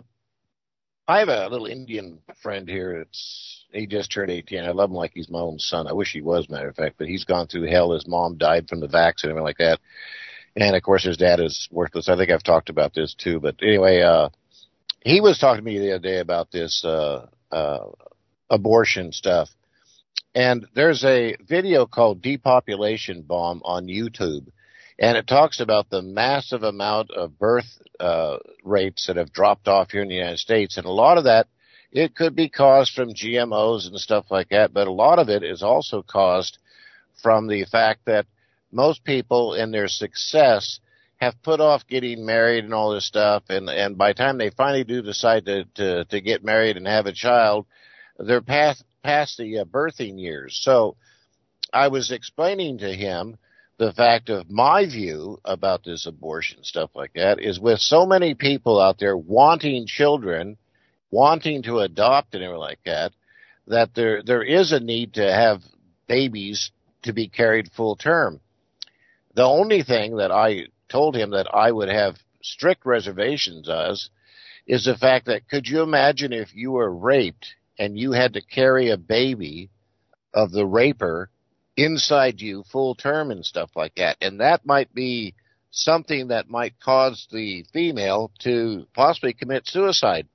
D: I have a little Indian friend here. It's he just turned eighteen. I love him like he's my own son. I wish he was, matter of fact, but he's gone through hell. His mom died from the vax and everything like that. And, of course, his dad is worthless. I think I've talked about this, too. But anyway, uh, he was talking to me the other day about this uh, uh, abortion stuff. And there's a video called Depopulation Bomb on YouTube. And it talks about the massive amount of birth uh, rates that have dropped off here in the United States. And a lot of that It could be caused from G M Os and stuff like that, but a lot of it is also caused from the fact that most people in their success have put off getting married and all this stuff, and, and by the time they finally do decide to, to, to get married and have a child, they're past, past the uh, birthing years. So I was explaining to him the fact of my view about this abortion stuff like that is with so many people out there wanting children, wanting to adopt and everything like that, that there there is a need to have babies to be carried full term. The only thing that I told him that I would have strict reservations as is the fact that could you imagine if you were raped and you had to carry a baby of the raper inside you full term and stuff like that? And that might be something that might cause the female to possibly commit suicide.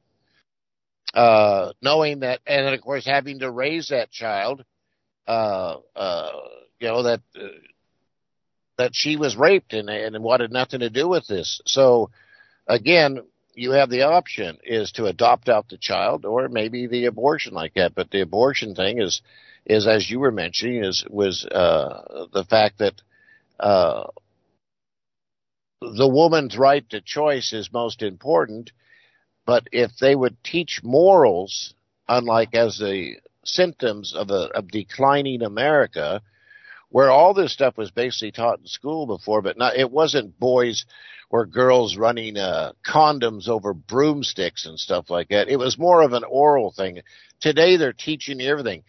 D: Uh, knowing that, and then of course having to raise that child, uh, uh, you know, that, uh, that she was raped and, and wanted nothing to do with this. So again, you have the option is to adopt out the child or maybe the abortion like that. But the abortion thing is, is as you were mentioning, is, was, uh, the fact that, uh, the woman's right to choice is most important. But if they would teach morals, unlike as the symptoms of a of declining America, where all this stuff was basically taught in school before, but not, it wasn't boys or girls running uh, condoms over broomsticks and stuff like that. It was more of an oral thing. Today they're teaching everything.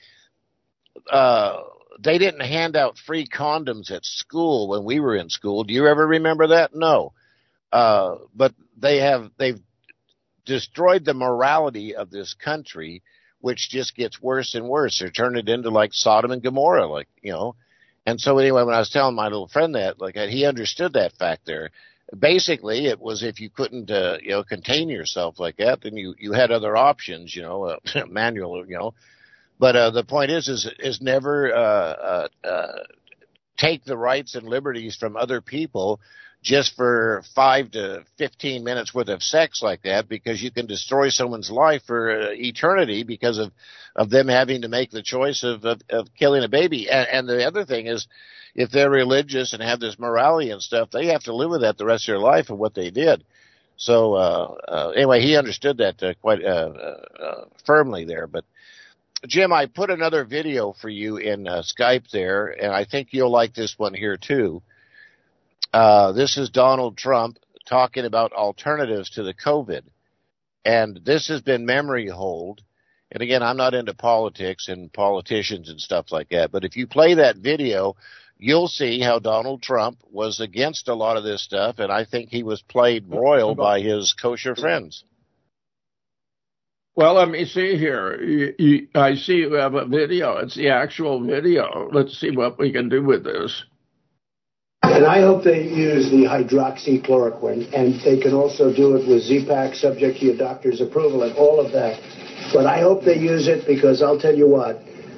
D: Uh, they didn't hand out free condoms at school when we were in school. Do you ever remember that? No. Uh, but they have they've destroyed the morality of this country, which just gets worse and worse. They're turning it into like Sodom and Gomorrah, like, you know. And so anyway, when I was telling my little friend that, like, he understood that fact there. Basically, it was if you couldn't, uh, you know, contain yourself like that, then you, you had other options, you know, uh, manual, you know. But uh, the point is, is, is never uh, uh, uh, take the rights and liberties from other people just for five to fifteen minutes worth of sex like that, because you can destroy someone's life for uh, eternity because of, of them having to make the choice of, of, of killing a baby. And, and the other thing is, if they're religious and have this morality and stuff, they have to live with that the rest of their life and what they did. So uh, uh, anyway, he understood that uh, quite uh, uh, firmly there. But Jim, I put another video for you in uh, Skype there, and I think you'll like this one here too. Uh, this is Donald Trump talking about alternatives to the COVID. And this has been memory hold. And again, I'm not into politics and politicians and stuff like that. But if you play that video, you'll see how Donald Trump was against a lot of this stuff. And I think he was played royal by his kosher friends.
B: Well, let me see here. You, you, I see you have a video. It's the actual video. Let's see what we can do with this.
I: And I hope they use the hydroxychloroquine, and they can also do it with Z-Pak, subject to your doctor's approval and all of that. But I hope they use it because I'll tell you what,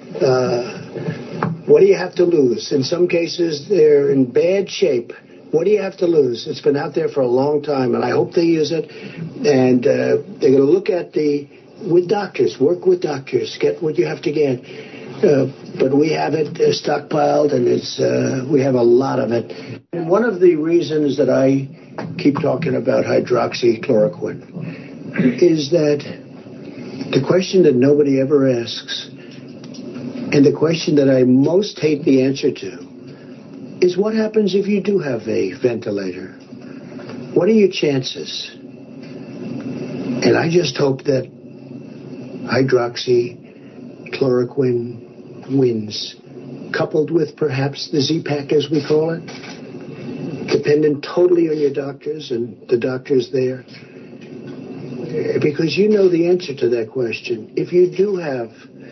I: uh, what do you have to lose? In some cases, they're in bad shape. What do you have to lose? It's been out there for a long time, and I hope they use it. And uh, they're going to look at the, with doctors, work with doctors, get what you have to get. Uh, but we have it uh, stockpiled, and it's uh, we have a lot of it. And one of the reasons that I keep talking about hydroxychloroquine is that the question that nobody ever asks, and the question that I most hate the answer to, is what happens if you do have a ventilator? What are your chances? And I just hope that hydroxychloroquine wins, coupled with perhaps the Z-Pak, as we call it, dependent totally on your doctors and the doctors there, because you know the answer to that question. If you do have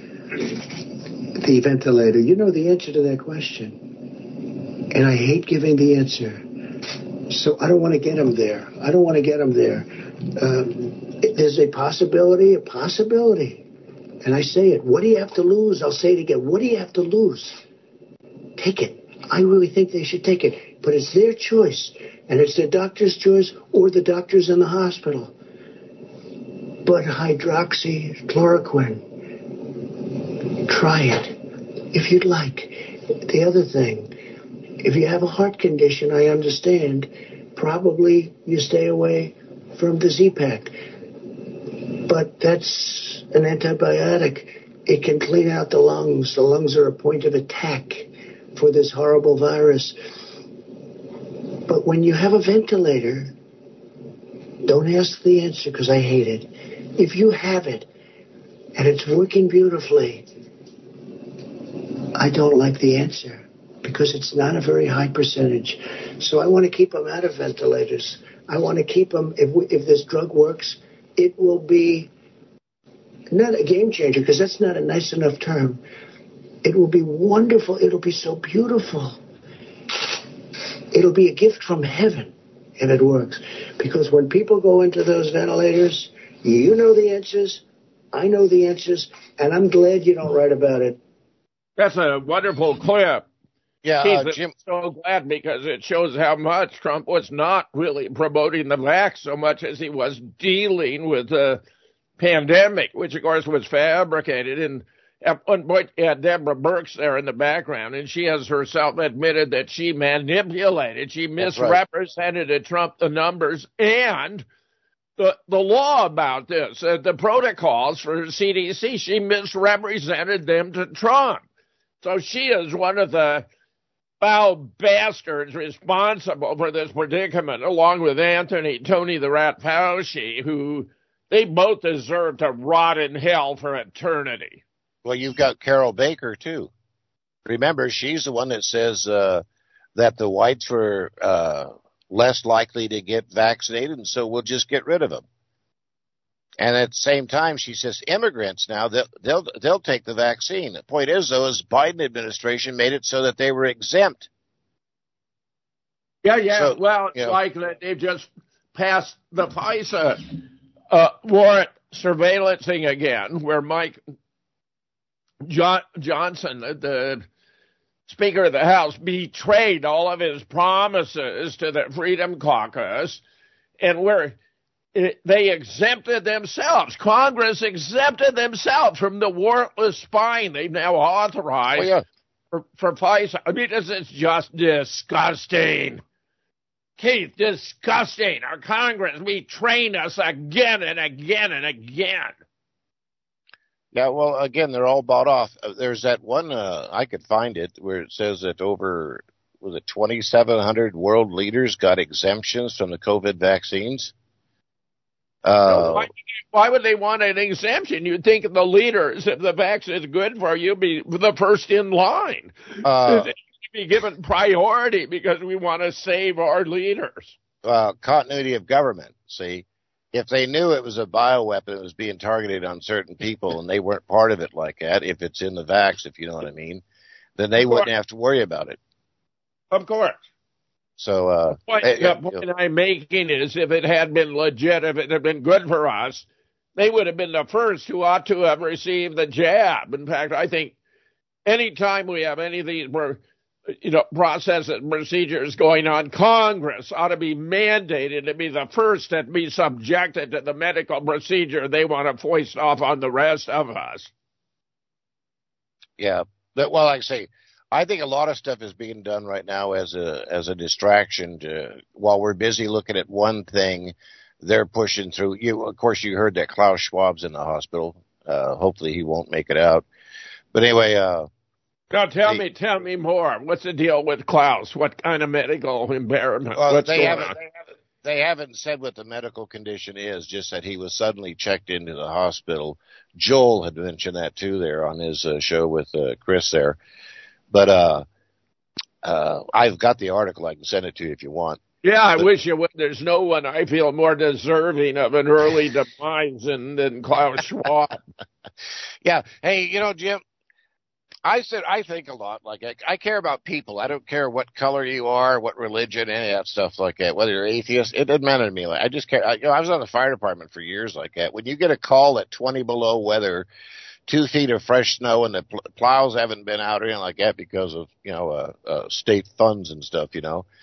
I: the ventilator, you know the answer to that question. And I hate giving the answer. So I don't want to get them there. I don't want to get them there. Um, there's a possibility, a possibility. And I say it, what do you have to lose? I'll say it again, what do you have to lose? Take it. I really think they should take it. But it's their choice. And it's their doctor's choice or the doctors in the hospital. but hydroxychloroquine. Try it if you'd like. The other thing, if you have a heart condition, I understand, probably you stay away from the Z-Pak. But that's an antibiotic. It can clean out the lungs. The lungs are a point of attack for this horrible virus. But when you have a ventilator, don't ask the answer because I hate it. If you have it and it's working beautifully, I don't like the answer because it's not a very high percentage. So I want to keep them out of ventilators. I want to keep them, if, we, if this drug works, it will be not a game changer because that's not a nice enough term. It will be wonderful. It'll be so beautiful. It'll be a gift from heaven if it works. Because when people go into those ventilators, you know the answers, I know the answers, and I'm glad you don't write about it.
B: That's a wonderful clip.
D: Yeah,
B: Keith,
D: uh, Jim.
B: I'm so glad because it shows how much Trump was not really promoting the vax so much as he was dealing with the pandemic, which of course was fabricated. And at one point, you had Deborah Birx there in the background, and she has herself admitted that she manipulated, she misrepresented to Trump the numbers and the the law about this, uh, the protocols for C D C. She misrepresented them to Trump. So she is one of the foul bastards responsible for this predicament, along with Anthony, Tony the Rat Fauci, who they both deserve to rot in hell for eternity.
D: Well, you've got Carol Baker, too. Remember, she's the one that says uh, that the whites were uh, less likely to get vaccinated, and so we'll just get rid of them. And at the same time, she says immigrants now, they'll, they'll, they'll take the vaccine. The point is, though, is Biden administration made it so that they were exempt.
B: Yeah, yeah. So, well, it's you know, like that they've just passed the FISA uh, warrant surveillance thing again, where Mike John, Johnson, the Speaker of the House, betrayed all of his promises to the Freedom Caucus, and where it, they exempted themselves. Congress exempted themselves from the warrantless spying they've now authorized oh, yeah. for, for FISA. I mean, this is just disgusting. Keith, disgusting. Our Congress betrayed us again and again and again.
D: Yeah, well, again, they're all bought off. There's that one, uh, I could find it, where it says that over, was it twenty-seven hundred world leaders got exemptions from the COVID vaccines? Uh,
B: no, why, why would they want an exemption? You'd think the leaders, if the vaccine is good for you, be the first in line. Uh, be given priority because we want to save our leaders.
D: Uh, continuity of government, see? If they knew it was a bioweapon, it was being targeted on certain people, and they weren't part of it like that, if it's in the vax, if you know what I mean, then they wouldn't have to worry about it.
B: Of course.
D: So, uh,
B: the point,
D: it,
B: the point you know, I'm making is if it had been legit, if it had been good for us, they would have been the first who ought to have received the jab. In fact, I think any time we have any of these you know, processes and procedures going on, Congress ought to be mandated to be the first to be subjected to the medical procedure they want to foist off on the rest of us.
D: Yeah. But, well, like I say, I think a lot of stuff is being done right now as a as a distraction to, while we're busy looking at one thing, they're pushing through. You, of course, you heard that Klaus Schwab's in the hospital. Uh, hopefully he won't make it out. But anyway, uh,
B: Now tell they, me, tell me more. What's the deal with Klaus? What kind of medical impairment?
D: Well,
B: What's
D: they
B: going
D: haven't,
B: on?
D: they haven't. They haven't said what the medical condition is. Just that he was suddenly checked into the hospital. Joel had mentioned that too there on his uh, show with uh, Chris there. But uh, uh, I've got the article. I can send it to you if you want.
B: Yeah, I
D: but,
B: wish you would. There's no one I feel more deserving of an early demise than, than Klaus Schwab.
D: Yeah. Hey, you know, Jim, I said I think a lot. Like I, I care about people. I don't care what color you are, what religion, any of that stuff like that. Whether you're atheist, it doesn't matter to me. Like I just care. I, you know, I was on the fire department for years like that. When you get a call at twenty below weather, two feet of fresh snow, and the pl- plows haven't been out or anything like that because of you know uh, uh, state funds and stuff, you know.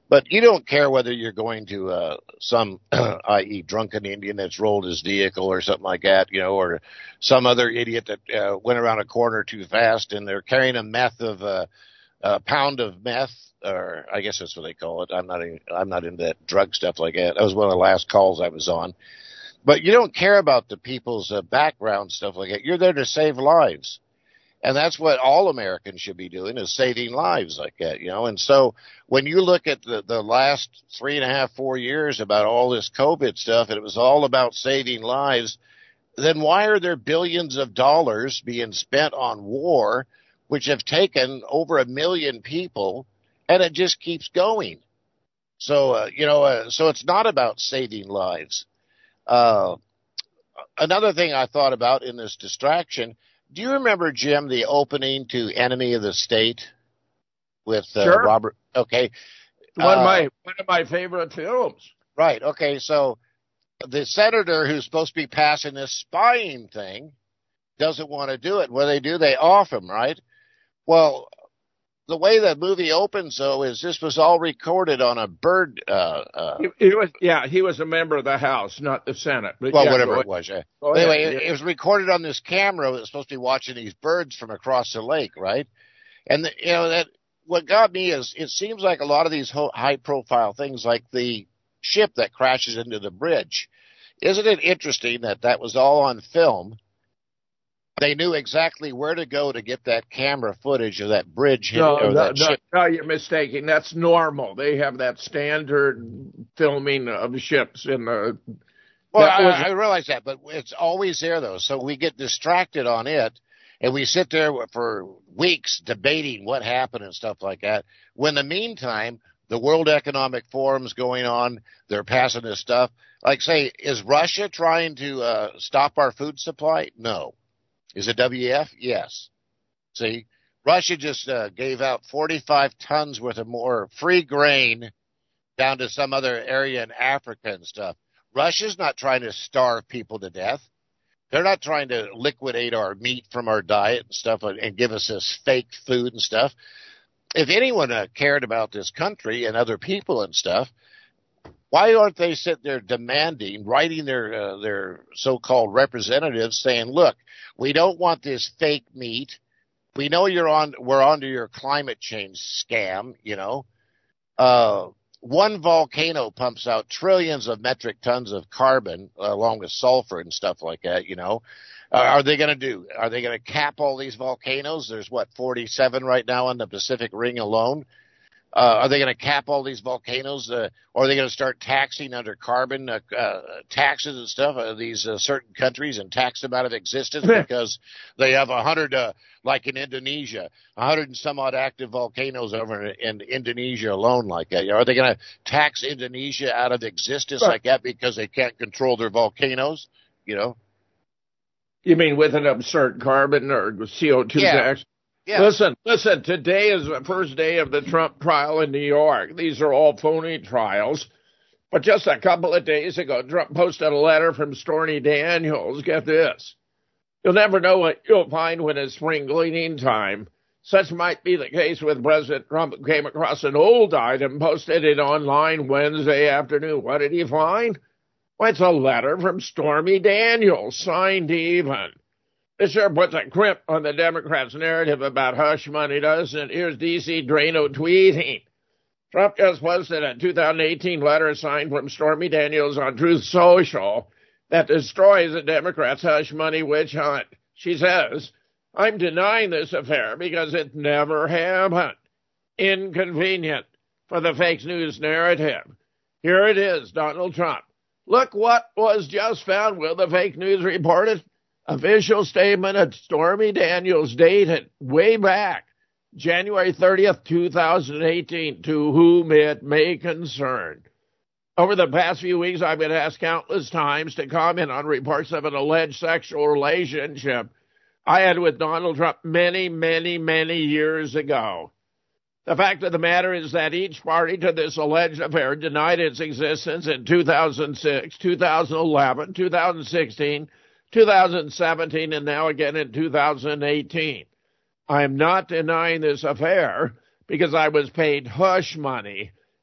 D: But you don't care whether you're going to uh, some, that is, drunken Indian that's rolled his vehicle or something like that, you know, or some other idiot that uh, went around a corner too fast and they're carrying a meth of uh, a pound of meth, or I guess that's what they call it. I'm not in, I'm not into that drug stuff like that. That was one of the last calls I was on. But you don't care about the people's uh, background stuff like that. You're there to save lives. And that's what all Americans should be doing, is saving lives like that, you know. And so when you look at the, the last three and a half, four years about all this COVID stuff, and it was all about saving lives, then why are there billions of dollars being spent on war, which have taken over a million people, and it just keeps going? So, uh, you know, uh, so it's not about saving lives. Uh, another thing I thought about in this distraction, do you remember, Jim, the opening to Enemy of the State with uh,
B: sure.
D: Robert? Okay.
B: One of
D: uh,
B: my one of my favorite films.
D: Right. Okay. So the senator who's supposed to be passing this spying thing doesn't want to do it. What do they do? They off him, right? Well, the way the movie opens, though, is this was all recorded on a bird. Uh, uh,
B: he, he was, yeah, he was a member of the House, not the Senate. But
D: well,
B: yeah,
D: whatever it was. Yeah.
B: Go
D: Anyway,
B: ahead,
D: it,
B: yeah.
D: it was recorded on this camera that was supposed to be watching these birds from across the lake, right? And the, you know that what got me is it seems like a lot of these ho- high-profile things, like the ship that crashes into the bridge. Isn't it interesting that that was all on film? They knew exactly where to go to get that camera footage of that bridge.
B: No,
D: or
B: no,
D: that
B: no,
D: ship.
B: no, you're mistaken. That's normal. They have that standard filming of ships in the.
D: Well,
B: that
D: I,
B: was,
D: I realize that, but it's always there, though. So we get distracted on it, and we sit there for weeks debating what happened and stuff like that. When in the meantime, the World Economic Forum's going on. They're passing this stuff. Like, say, is Russia trying to uh, stop our food supply? No. Is it W F? Yes. See, Russia just uh, gave out forty-five tons worth of more free grain down to some other area in Africa and stuff. Russia's not trying to starve people to death. They're not trying to liquidate our meat from our diet and stuff and, and give us this fake food and stuff. If anyone uh, cared about this country and other people and stuff, why aren't they sitting there demanding, writing their uh, their so-called representatives saying, look, we don't want this fake meat. We know you're on, we're onto your climate change scam, you know. Uh, one volcano pumps out trillions of metric tons of carbon uh, along with sulfur and stuff like that, you know. Uh, are they going to do, are they going to cap all these volcanoes? There's what, forty-seven right now on the Pacific Ring alone. Uh, are they going to cap all these volcanoes, uh, or are they going to start taxing under carbon uh, uh, taxes and stuff uh, these uh, certain countries and tax them out of existence because they have a hundred, uh, like in Indonesia, a hundred and some odd active volcanoes over in, in Indonesia alone like that? You know, are they going to tax Indonesia out of existence like that because they can't control their volcanoes? You know.
B: You mean with an absurd carbon or C O two
D: yeah.
B: tax?
D: Yeah.
B: Listen, listen, today is the first day of the Trump trial in New York. These are all phony trials. But just a couple of days ago, Trump posted a letter from Stormy Daniels. Get this. You'll never know what you'll find when it's spring cleaning time. Such might be the case with President Trump, who came across an old item, posted it online Wednesday afternoon. What did he find? Well, it's a letter from Stormy Daniels, signed even. This sure puts a crimp on the Democrats' narrative about hush money, doesn't it? Here's D C Drano tweeting. Trump just posted a two thousand eighteen letter signed from Stormy Daniels on Truth Social that destroys the Democrats' hush money witch hunt. She says, I'm denying this affair because it never happened. Inconvenient for the fake news narrative. Here it is, Donald Trump. Look what was just found. Will the fake news reported? Official statement of Stormy Daniels dated way back, January thirtieth, two thousand eighteen, to whom it may concern. Over the past few weeks, I've been asked countless times to comment on reports of an alleged sexual relationship I had with Donald Trump many, many, many years ago. The fact of the matter is that each party to this alleged affair denied its existence in two thousand six, two thousand eleven, two thousand sixteen, two thousand seventeen, and now again in two thousand eighteen. I am not denying this affair because I was paid hush money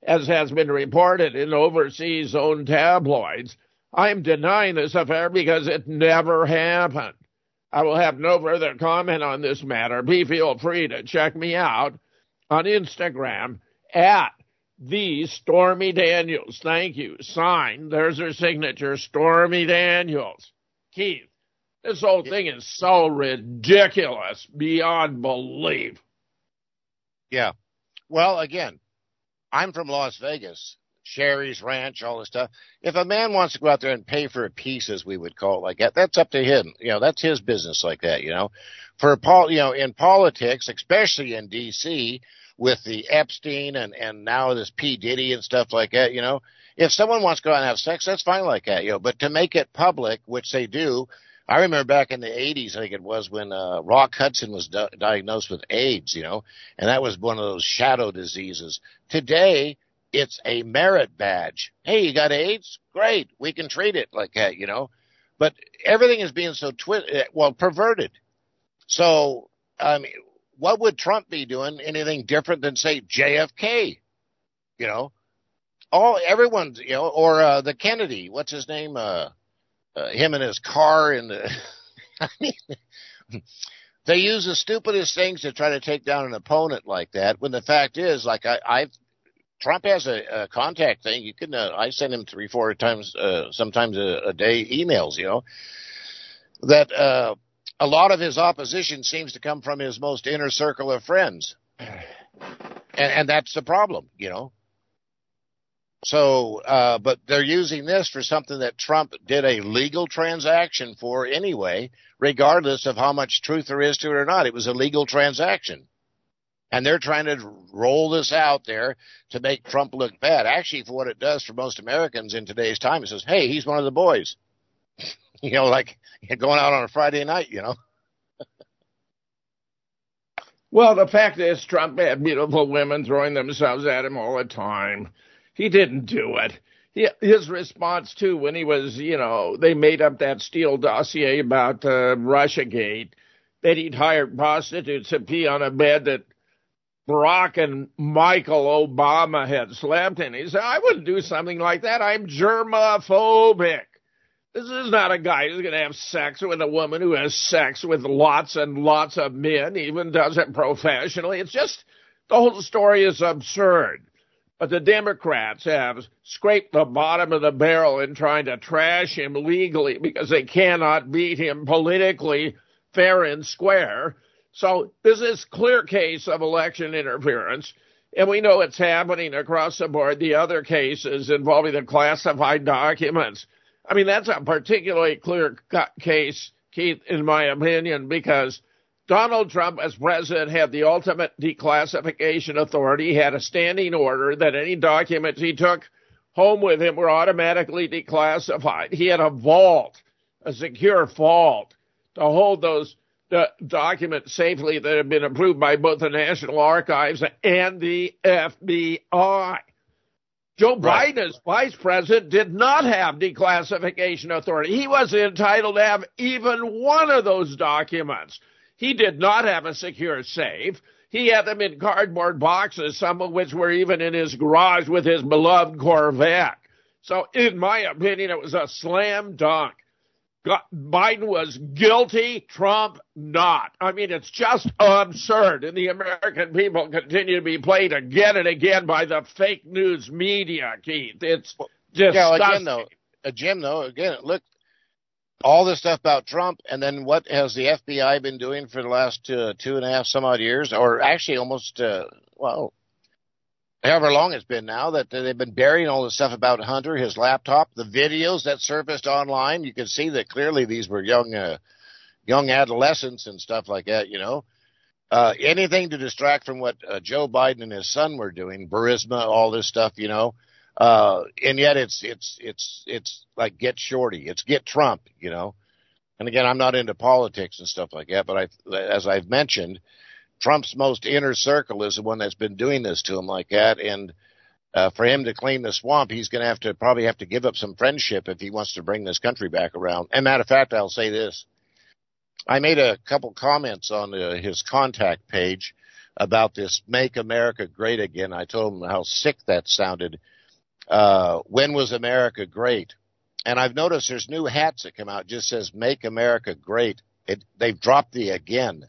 B: as has been reported in overseas-owned tabloids. I'm denying this affair because it never happened. I will have no further comment on this matter. Please feel free to check me out on Instagram at the Stormy Daniels. Thank you. Signed. There's her signature, Stormy Daniels. Keith, this whole thing is so ridiculous beyond belief.
D: Yeah. Well, again, I'm from Las Vegas. Sherry's Ranch, all this stuff. If a man wants to go out there and pay for a piece, as we would call it like that, that's up to him. You know, that's his business like that, you know. For, Paul, you know, in politics, especially in D C, with the Epstein and, and now this P. Diddy and stuff like that, you know, if someone wants to go out and have sex, that's fine like that, you know. But to make it public, which they do, I remember back in the eighties, I think it was, when uh, Rock Hudson was di- diagnosed with AIDS, you know, and that was one of those shadow diseases. Today, it's a merit badge. Hey, you got AIDS? Great. We can treat it like that, you know. But everything is being so, twi- well, perverted. So, I mean, what would Trump be doing anything different than, say, J F K? You know, all, everyone's, you know, or uh, the Kennedy, what's his name? Uh, uh, him and his car and the, I mean, they use the stupidest things to try to take down an opponent like that, when the fact is, like, I, I've, Trump has a, a contact thing. You can, uh, I send him three, four times, uh, sometimes a, a day emails, you know, that uh, a lot of his opposition seems to come from his most inner circle of friends. And, and that's the problem, you know. So, uh, but they're using this for something that Trump did a legal transaction for anyway, regardless of how much truth there is to it or not. It was a legal transaction. And they're trying to roll this out there to make Trump look bad. Actually, for what it does for most Americans in today's time, it says, hey, he's one of the boys. You know, like going out on a Friday night, you know.
B: Well, the fact is, Trump had beautiful women throwing themselves at him all the time. He didn't do it. He, his response, too, when he was, you know, they made up that Steele dossier about uh, Russiagate, that he'd hired prostitutes to pee on a bed that Barack and Michael Obama had slept in. He said, I wouldn't do something like that. I'm germophobic. This is not a guy who's going to have sex with a woman who has sex with lots and lots of men, even does it professionally. It's just, the whole story is absurd. But the Democrats have scraped the bottom of the barrel in trying to trash him legally because they cannot beat him politically fair and square. So this is clear case of election interference, and we know it's happening across the board. The other cases involving the classified documents, I mean, that's a particularly clear case, Keith, in my opinion, because Donald Trump, as president, had the ultimate declassification authority. He had a standing order that any documents he took home with him were automatically declassified. He had a vault, a secure vault, to hold those the documents safely that have been approved by both the National Archives and the F B I. Joe
D: Right.
B: Biden, as vice president, did not have declassification authority. He was entitled to have even one of those documents. He did not have a secure safe. He had them in cardboard boxes, some of which were even in his garage with his beloved Corvette. So, in my opinion, it was a slam dunk. Biden was guilty, Trump not. I mean, it's just absurd. And the American people continue to be played again and again by the fake news media, Keith. It's just
D: yeah, again, though, uh, Jim, though, again, look, all this stuff about Trump, and then what has the F B I been doing for the last uh, two and a half some odd years, or actually almost, uh, well, however long it's been now, that they've been burying all the stuff about Hunter, his laptop, the videos that surfaced online. You can see that clearly these were young uh, young adolescents and stuff like that, you know. Uh, anything to distract from what uh, Joe Biden and his son were doing, Burisma, all this stuff, you know. Uh, and yet it's it's it's it's like get Shorty. It's get Trump, you know. And again, I'm not into politics and stuff like that, but I, as I've mentioned, Trump's most inner circle is the one that's been doing this to him like that. And uh, for him to clean the swamp, he's going to have to probably have to give up some friendship if he wants to bring this country back around. And matter of fact, I'll say this. I made a couple comments on uh, his contact page about this Make America Great Again. I told him how sick that sounded. Uh, when was America great? And I've noticed there's new hats that come out. It just says Make America Great. It, they've dropped the again.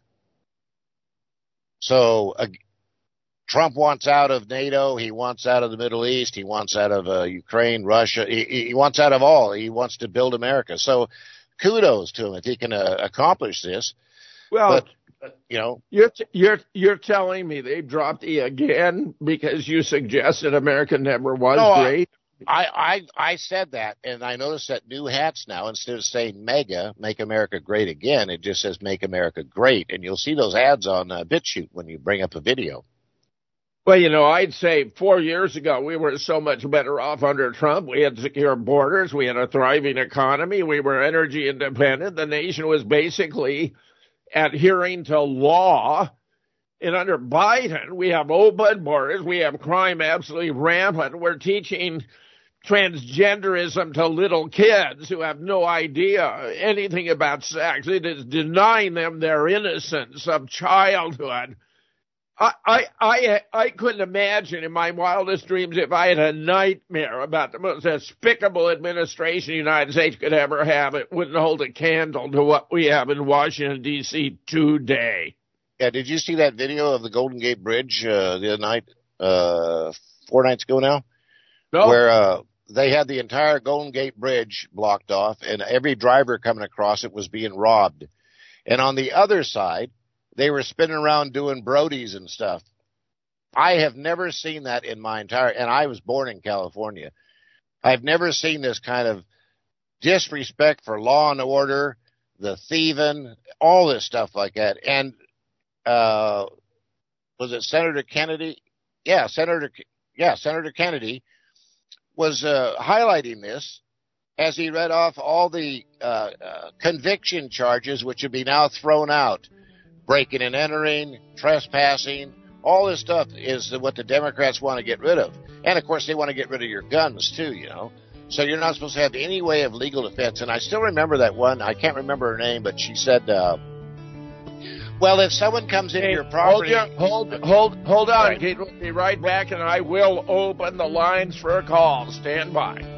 D: So uh, Trump wants out of NATO. He wants out of the Middle East. He wants out of uh, Ukraine, Russia. He, he wants out of all. He wants to build America. So kudos to him if he can uh, accomplish this.
B: Well,
D: but, you know,
B: you're t- you're you're telling me they've dropped the again because you suggested America never was
D: no,
B: great.
D: I, I I said that, and I noticed that new hats now, instead of saying MEGA, Make America Great Again, it just says Make America Great, and you'll see those ads on uh, BitChute when you bring up a video.
B: Well, you know, I'd say four years ago we were so much better off under Trump. We had secure borders. We had a thriving economy. We were energy independent. The nation was basically adhering to law. And under Biden, we have open borders. We have crime absolutely rampant. We're teaching transgenderism to little kids who have no idea anything about sex. It is denying them their innocence of childhood. I, I, I, I couldn't imagine in my wildest dreams if I had a nightmare about the most despicable administration the United States could ever have. It wouldn't hold a candle to what we have in Washington, D C today.
D: Yeah, did you see that video of the Golden Gate Bridge uh, the other night, uh, four nights ago now?
B: No.
D: Where uh, they had the entire Golden Gate Bridge blocked off, and every driver coming across it was being robbed. And on the other side, they were spinning around doing Brodies and stuff. I have never seen that in my entire, and I was born in California. I've never seen this kind of disrespect for law and order, the thieving, all this stuff like that. And uh, was it Senator Kennedy? Yeah, Senator, yeah, Senator Kennedy was uh, highlighting this as he read off all the uh, uh, conviction charges, which would be now thrown out. Breaking and entering, trespassing, all this stuff is what the Democrats want to get rid of. And, of course, they want to get rid of your guns, too, you know. So you're not supposed to have any way of legal defense. And I still remember that one. I can't remember her name, but she said, uh, well, if someone comes into
B: hey,
D: your property...
B: Hold, hold, hold, hold on.
D: Right.
B: Kate, we'll be right back, and I will open the lines for a call. Stand by.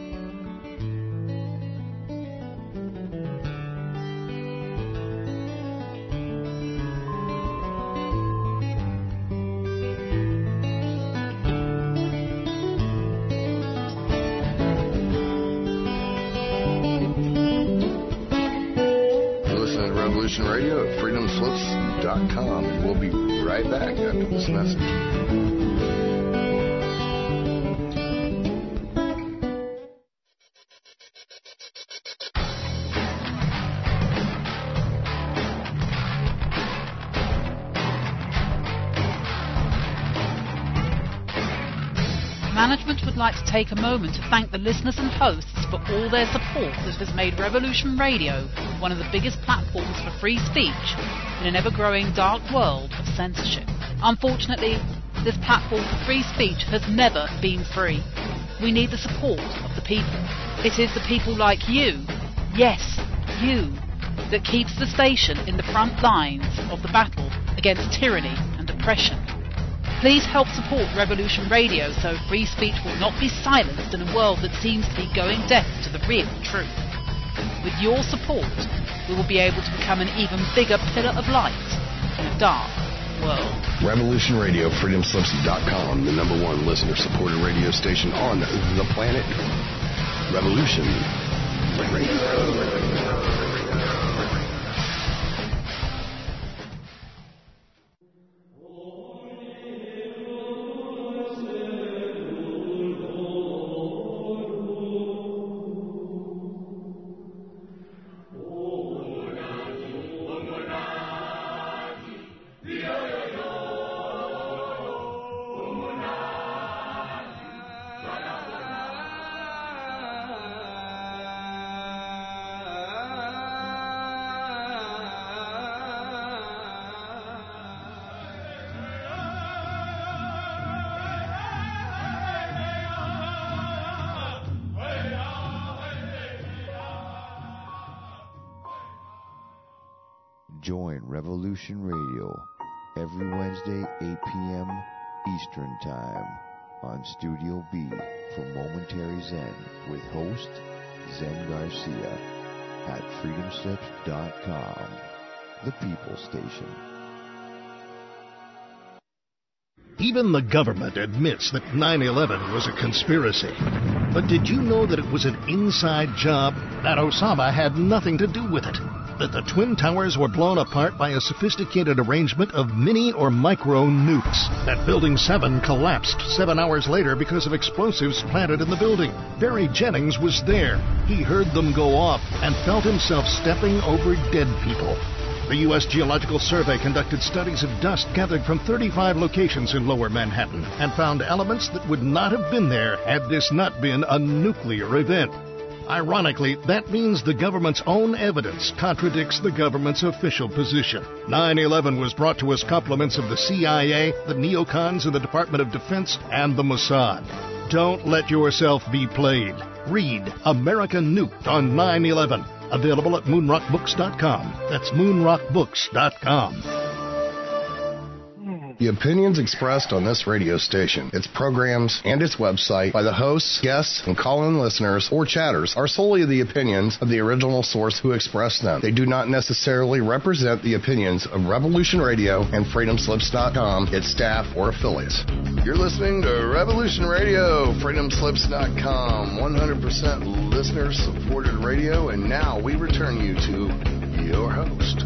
A: Radio at freedom slips dot com, and we'll be right back after this message.
E: Management would like to take a moment to thank the listeners and hosts for all their support that has made Revolution Radio one of the biggest platforms for free speech in an ever-growing dark world of censorship. Unfortunately, this platform for free speech has never been free. We need the support of the people. It is the people like you, yes, you, that keeps the station in the front lines of the battle against tyranny and oppression. Please help support Revolution Radio so free speech will not be silenced in a world that seems to be going deaf to the real truth. With your support, we will be able to become an even bigger pillar of light in a dark world.
A: Revolution Radio, freedom slips dot com, the number one listener-supported radio station on the planet. Revolution Radio.
G: Join Revolution Radio every Wednesday, eight p.m. Eastern Time on Studio B for Momentary Zen with host Zen Garcia at freedom slips dot com, the People Station.
K: Even the government admits that nine eleven was a conspiracy. But did you know that it was an inside job? That Osama had nothing to do with it? That the Twin Towers were blown apart by a sophisticated arrangement of mini or micro nukes? That Building seven collapsed seven hours later because of explosives planted in the building? Barry Jennings was there. He heard them go off and felt himself stepping over dead people. The U S Geological Survey conducted studies of dust gathered from thirty-five locations in Lower Manhattan and found elements that would not have been there had this not been a nuclear event. Ironically, that means the government's own evidence contradicts the government's official position. nine eleven was brought to us compliments of the C I A, the neocons in the Department of Defense, and the Mossad. Don't let yourself be played. Read America Nuked on nine eleven. Available at moon rock books dot com. That's moon rock books dot com.
A: The opinions expressed on this radio station, its programs, and its website by the hosts, guests, and call-in listeners or chatters are solely the opinions of the original source who expressed them. They do not necessarily represent the opinions of Revolution Radio and freedom slips dot com, its staff, or affiliates. You're listening to Revolution Radio, freedom slips dot com, one hundred percent listener-supported radio, and now we return you to your host.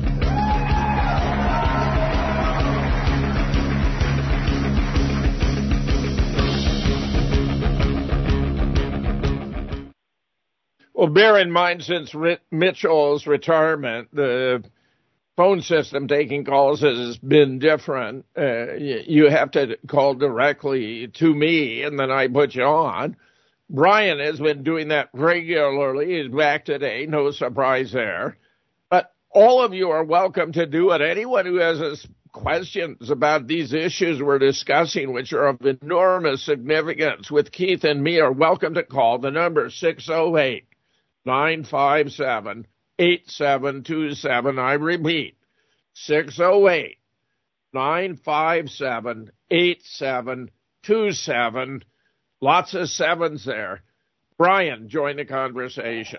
B: Well, bear in mind, since Rich Mitchell's retirement, the phone system taking calls has been different. Uh, you have to call directly to me, and then I put you on. Brian has been doing that regularly. He's back today. No surprise there. But all of you are welcome to do it. Anyone who has questions about these issues we're discussing, which are of enormous significance with Keith and me, are welcome to call. The number six oh eight, nine five seven, eight seven two seven. I repeat, six oh eight, nine five seven, eight seven two seven. Lots of sevens there. Brian, join the conversation.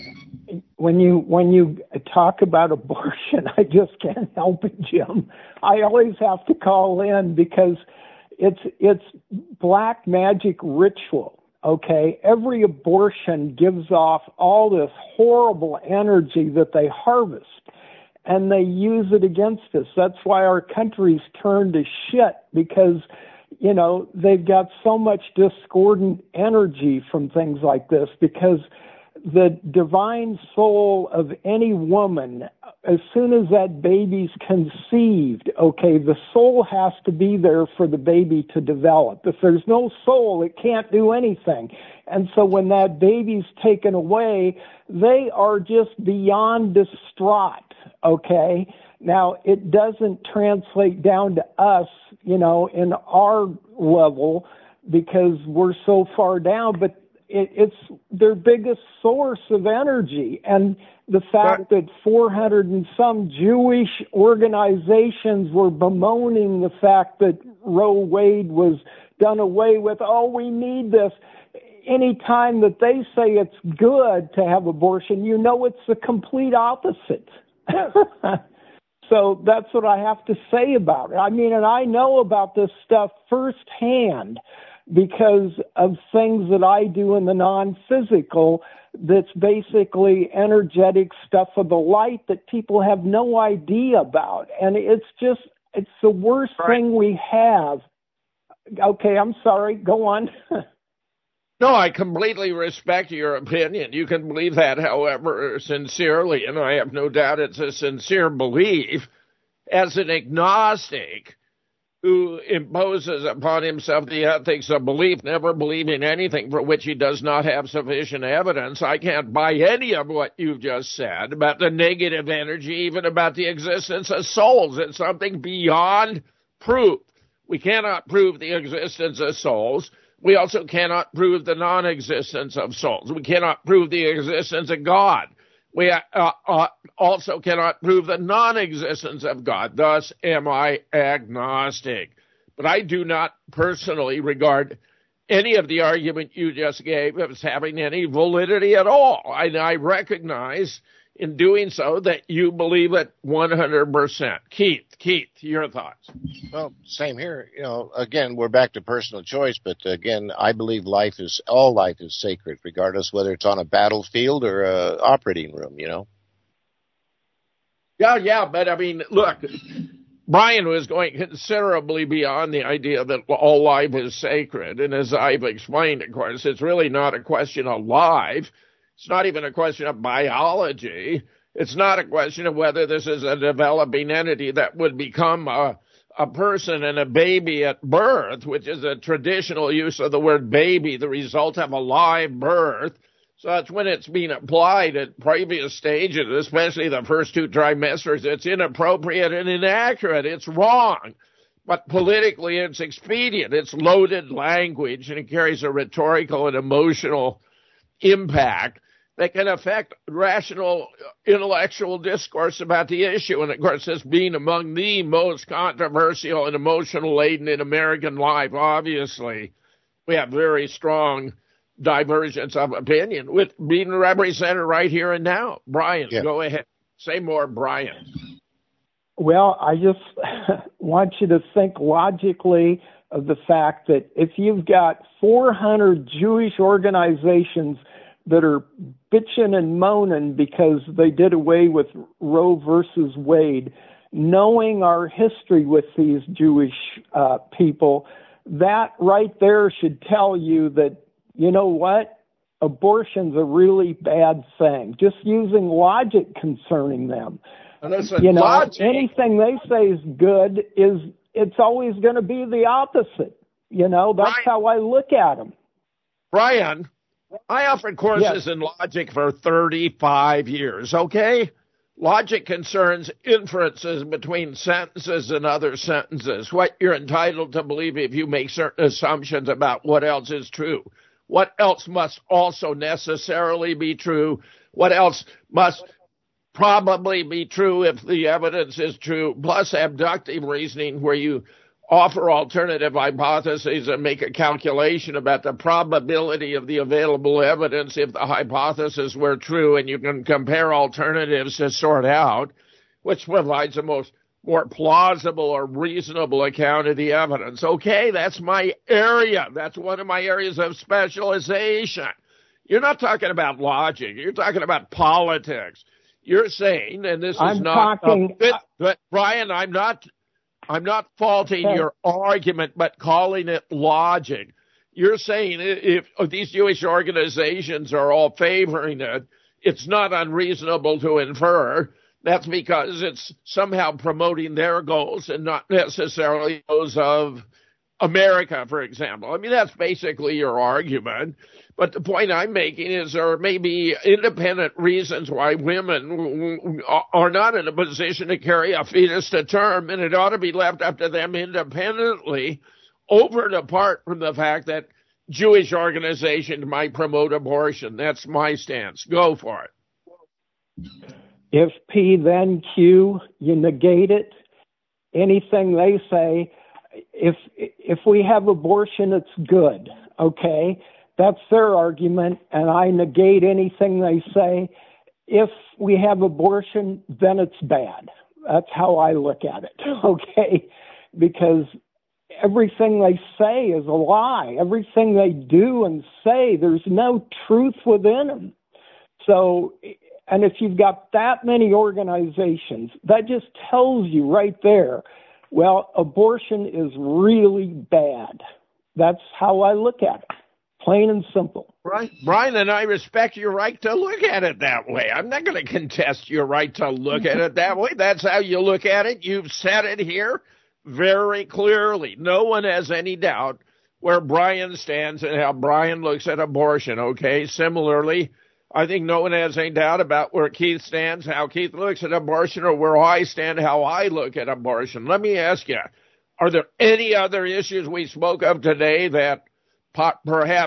N: When you when you talk about abortion, I just can't help it, Jim. I always have to call in because it's it's black magic ritual. Okay, every abortion gives off all this horrible energy that they harvest, and they use it against us. That's why our country's turned to shit, because, you know, they've got so much discordant energy from things like this, because the divine soul of any woman, as soon as that baby's conceived, okay, the soul has to be there for the baby to develop. If there's no soul, it can't do anything. And so when that baby's taken away, they are just beyond distraught, okay? Now, it doesn't translate down to us, you know, in our level, because we're so far down, but it, it's their biggest source of energy. And the fact that four hundred and some Jewish organizations were bemoaning the fact that Roe Wade was done away with, oh, we need this. Any time that they say it's good to have abortion, you know it's the complete opposite. So that's what I have to say about it. I mean, and I know about this stuff firsthand because of things that I do in the non-physical that's basically energetic stuff of the light that people have no idea about. And it's just, it's the worst right. thing we have. Okay, I'm sorry. Go on.
B: No, I completely respect your opinion. You can believe that, however, sincerely, and I have no doubt it's a sincere belief. As an agnostic who imposes upon himself the ethics of belief, never believing anything for which he does not have sufficient evidence, I can't buy any of what you've just said about the negative energy, even about the existence of souls. It's something beyond proof. We cannot prove the existence of souls. We also cannot prove the non-existence of souls. We cannot prove the existence of God. We uh, uh, also cannot prove the non-existence of God. Thus am I agnostic. But I do not personally regard any of the argument you just gave as having any validity at all. And I recognize in doing so that you believe it one hundred percent. Keith, Keith, your thoughts?
D: Well, same here. You know, again, we're back to personal choice, but again, I believe life is, all life is sacred, regardless whether it's on a battlefield or a operating room, you know?
B: Yeah, yeah, but I mean, look, Brian was going considerably beyond the idea that all life is sacred. And as I've explained, of course, it's really not a question of life. It's not even a question of biology. It's not a question of whether this is a developing entity that would become a, a person and a baby at birth, which is a traditional use of the word baby, the result of a live birth. So that's when it's being applied at previous stages, especially the first two trimesters. It's inappropriate and inaccurate. It's wrong. But politically, it's expedient. It's loaded language, and it carries a rhetorical and emotional impact that can affect rational intellectual discourse about the issue. And, of course, this being among the most controversial and emotional-laden in American life, obviously, we have very strong divergence of opinion with being represented right here and now. Brian, yeah. Go ahead. Say more, Brian.
N: Well, I just want you to think logically of the fact that if you've got four hundred Jewish organizations that are bitching and moaning because they did away with Roe versus Wade, knowing our history with these Jewish uh, people, that right there should tell you that, you know what, abortion's a really bad thing. Just using logic concerning them.
B: And listen,
N: you know,
B: logic.
N: Anything they say is good is it's always going to be the opposite. You know, that's
B: Brian,
N: how I look at them.
B: Brian, I offered courses yes. in logic for thirty-five years, okay? Logic concerns inferences between sentences and other sentences, what you're entitled to believe if you make certain assumptions about what else is true. What else must also necessarily be true? What else must probably be true if the evidence is true? Plus abductive reasoning, where you offer alternative hypotheses and make a calculation about the probability of the available evidence if the hypothesis were true, and you can compare alternatives to sort out which provides the most more plausible or reasonable account of the evidence. Okay, that's my area. That's one of my areas of specialization. You're not talking about logic. You're talking about politics. You're saying, and this is
N: I'm
B: not,
N: talking,
B: a bit, but Brian, I'm not, I'm not faulting
N: okay.
B: your argument, but calling it logic. You're saying if, if these Jewish organizations are all favoring it, it's not unreasonable to infer that's because it's somehow promoting their goals and not necessarily those of America, for example. I mean, that's basically your argument. But the point I'm making is there may be independent reasons why women are not in a position to carry a fetus to term, and it ought to be left up to them independently, over and apart from the fact that Jewish organizations might promote abortion. That's my stance. Go for it.
N: If P then Q, you negate it. Anything they say, if if we have abortion, it's good. Okay, that's their argument, and I negate anything they say. If we have abortion, then it's bad. That's how I look at it. Okay, because everything they say is a lie. Everything they do and say, there's no truth within them. So. And if you've got that many organizations, that just tells you right there, well, abortion is really bad. That's how I look at it, plain and simple.
B: Right. Brian, and I respect your right to look at it that way. I'm not going to contest your right to look at it that way. That's how you look at it. You've said it here very clearly. No one has any doubt where Brian stands and how Brian looks at abortion, okay? Similarly, I think no one has any doubt about where Keith stands, how Keith looks at abortion, or where I stand, how I look at abortion. Let me ask you, are there any other issues we spoke of today that perhaps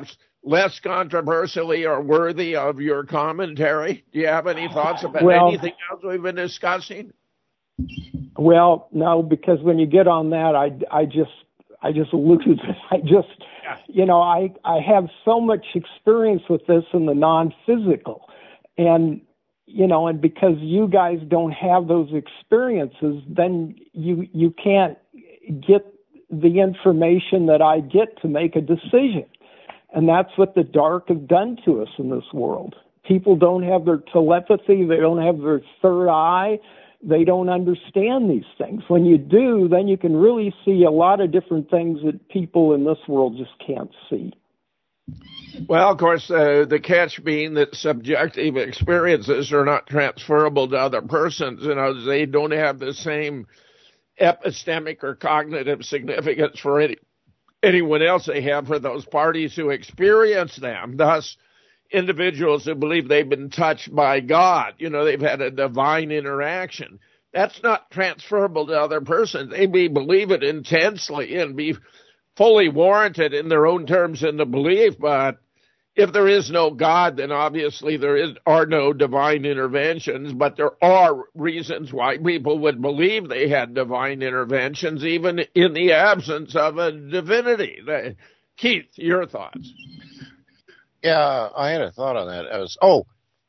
B: less controversially or worthy of your commentary? Do you have any thoughts about
N: well,
B: anything else we've been discussing?
N: Well, no, because when you get on that, I, I just I just lose it. I just, yeah. you know, I, I have so much experience with this in the non-physical. And, you know, and because you guys don't have those experiences, then you you can't get the information that I get to make a decision. And that's what the dark have done to us in this world. People don't have their telepathy. They don't have their third eye. They don't understand these things. When you do, then you can really see a lot of different things that people in this world just can't see.
B: Well, of course, uh, the catch being that subjective experiences are not transferable to other persons. You know, they don't have the same epistemic or cognitive significance for any, anyone else they have for those parties who experience them. Thus, individuals who believe they've been touched by God, you know, they've had a divine interaction. That's not transferable to other persons. They may believe it intensely and be fully warranted in their own terms in the belief, but if there is no God, then obviously there is, are no divine interventions, but there are reasons why people would believe they had divine interventions, even in the absence of a divinity. Keith, your thoughts?
D: Yeah, I had a thought on that. I was, oh,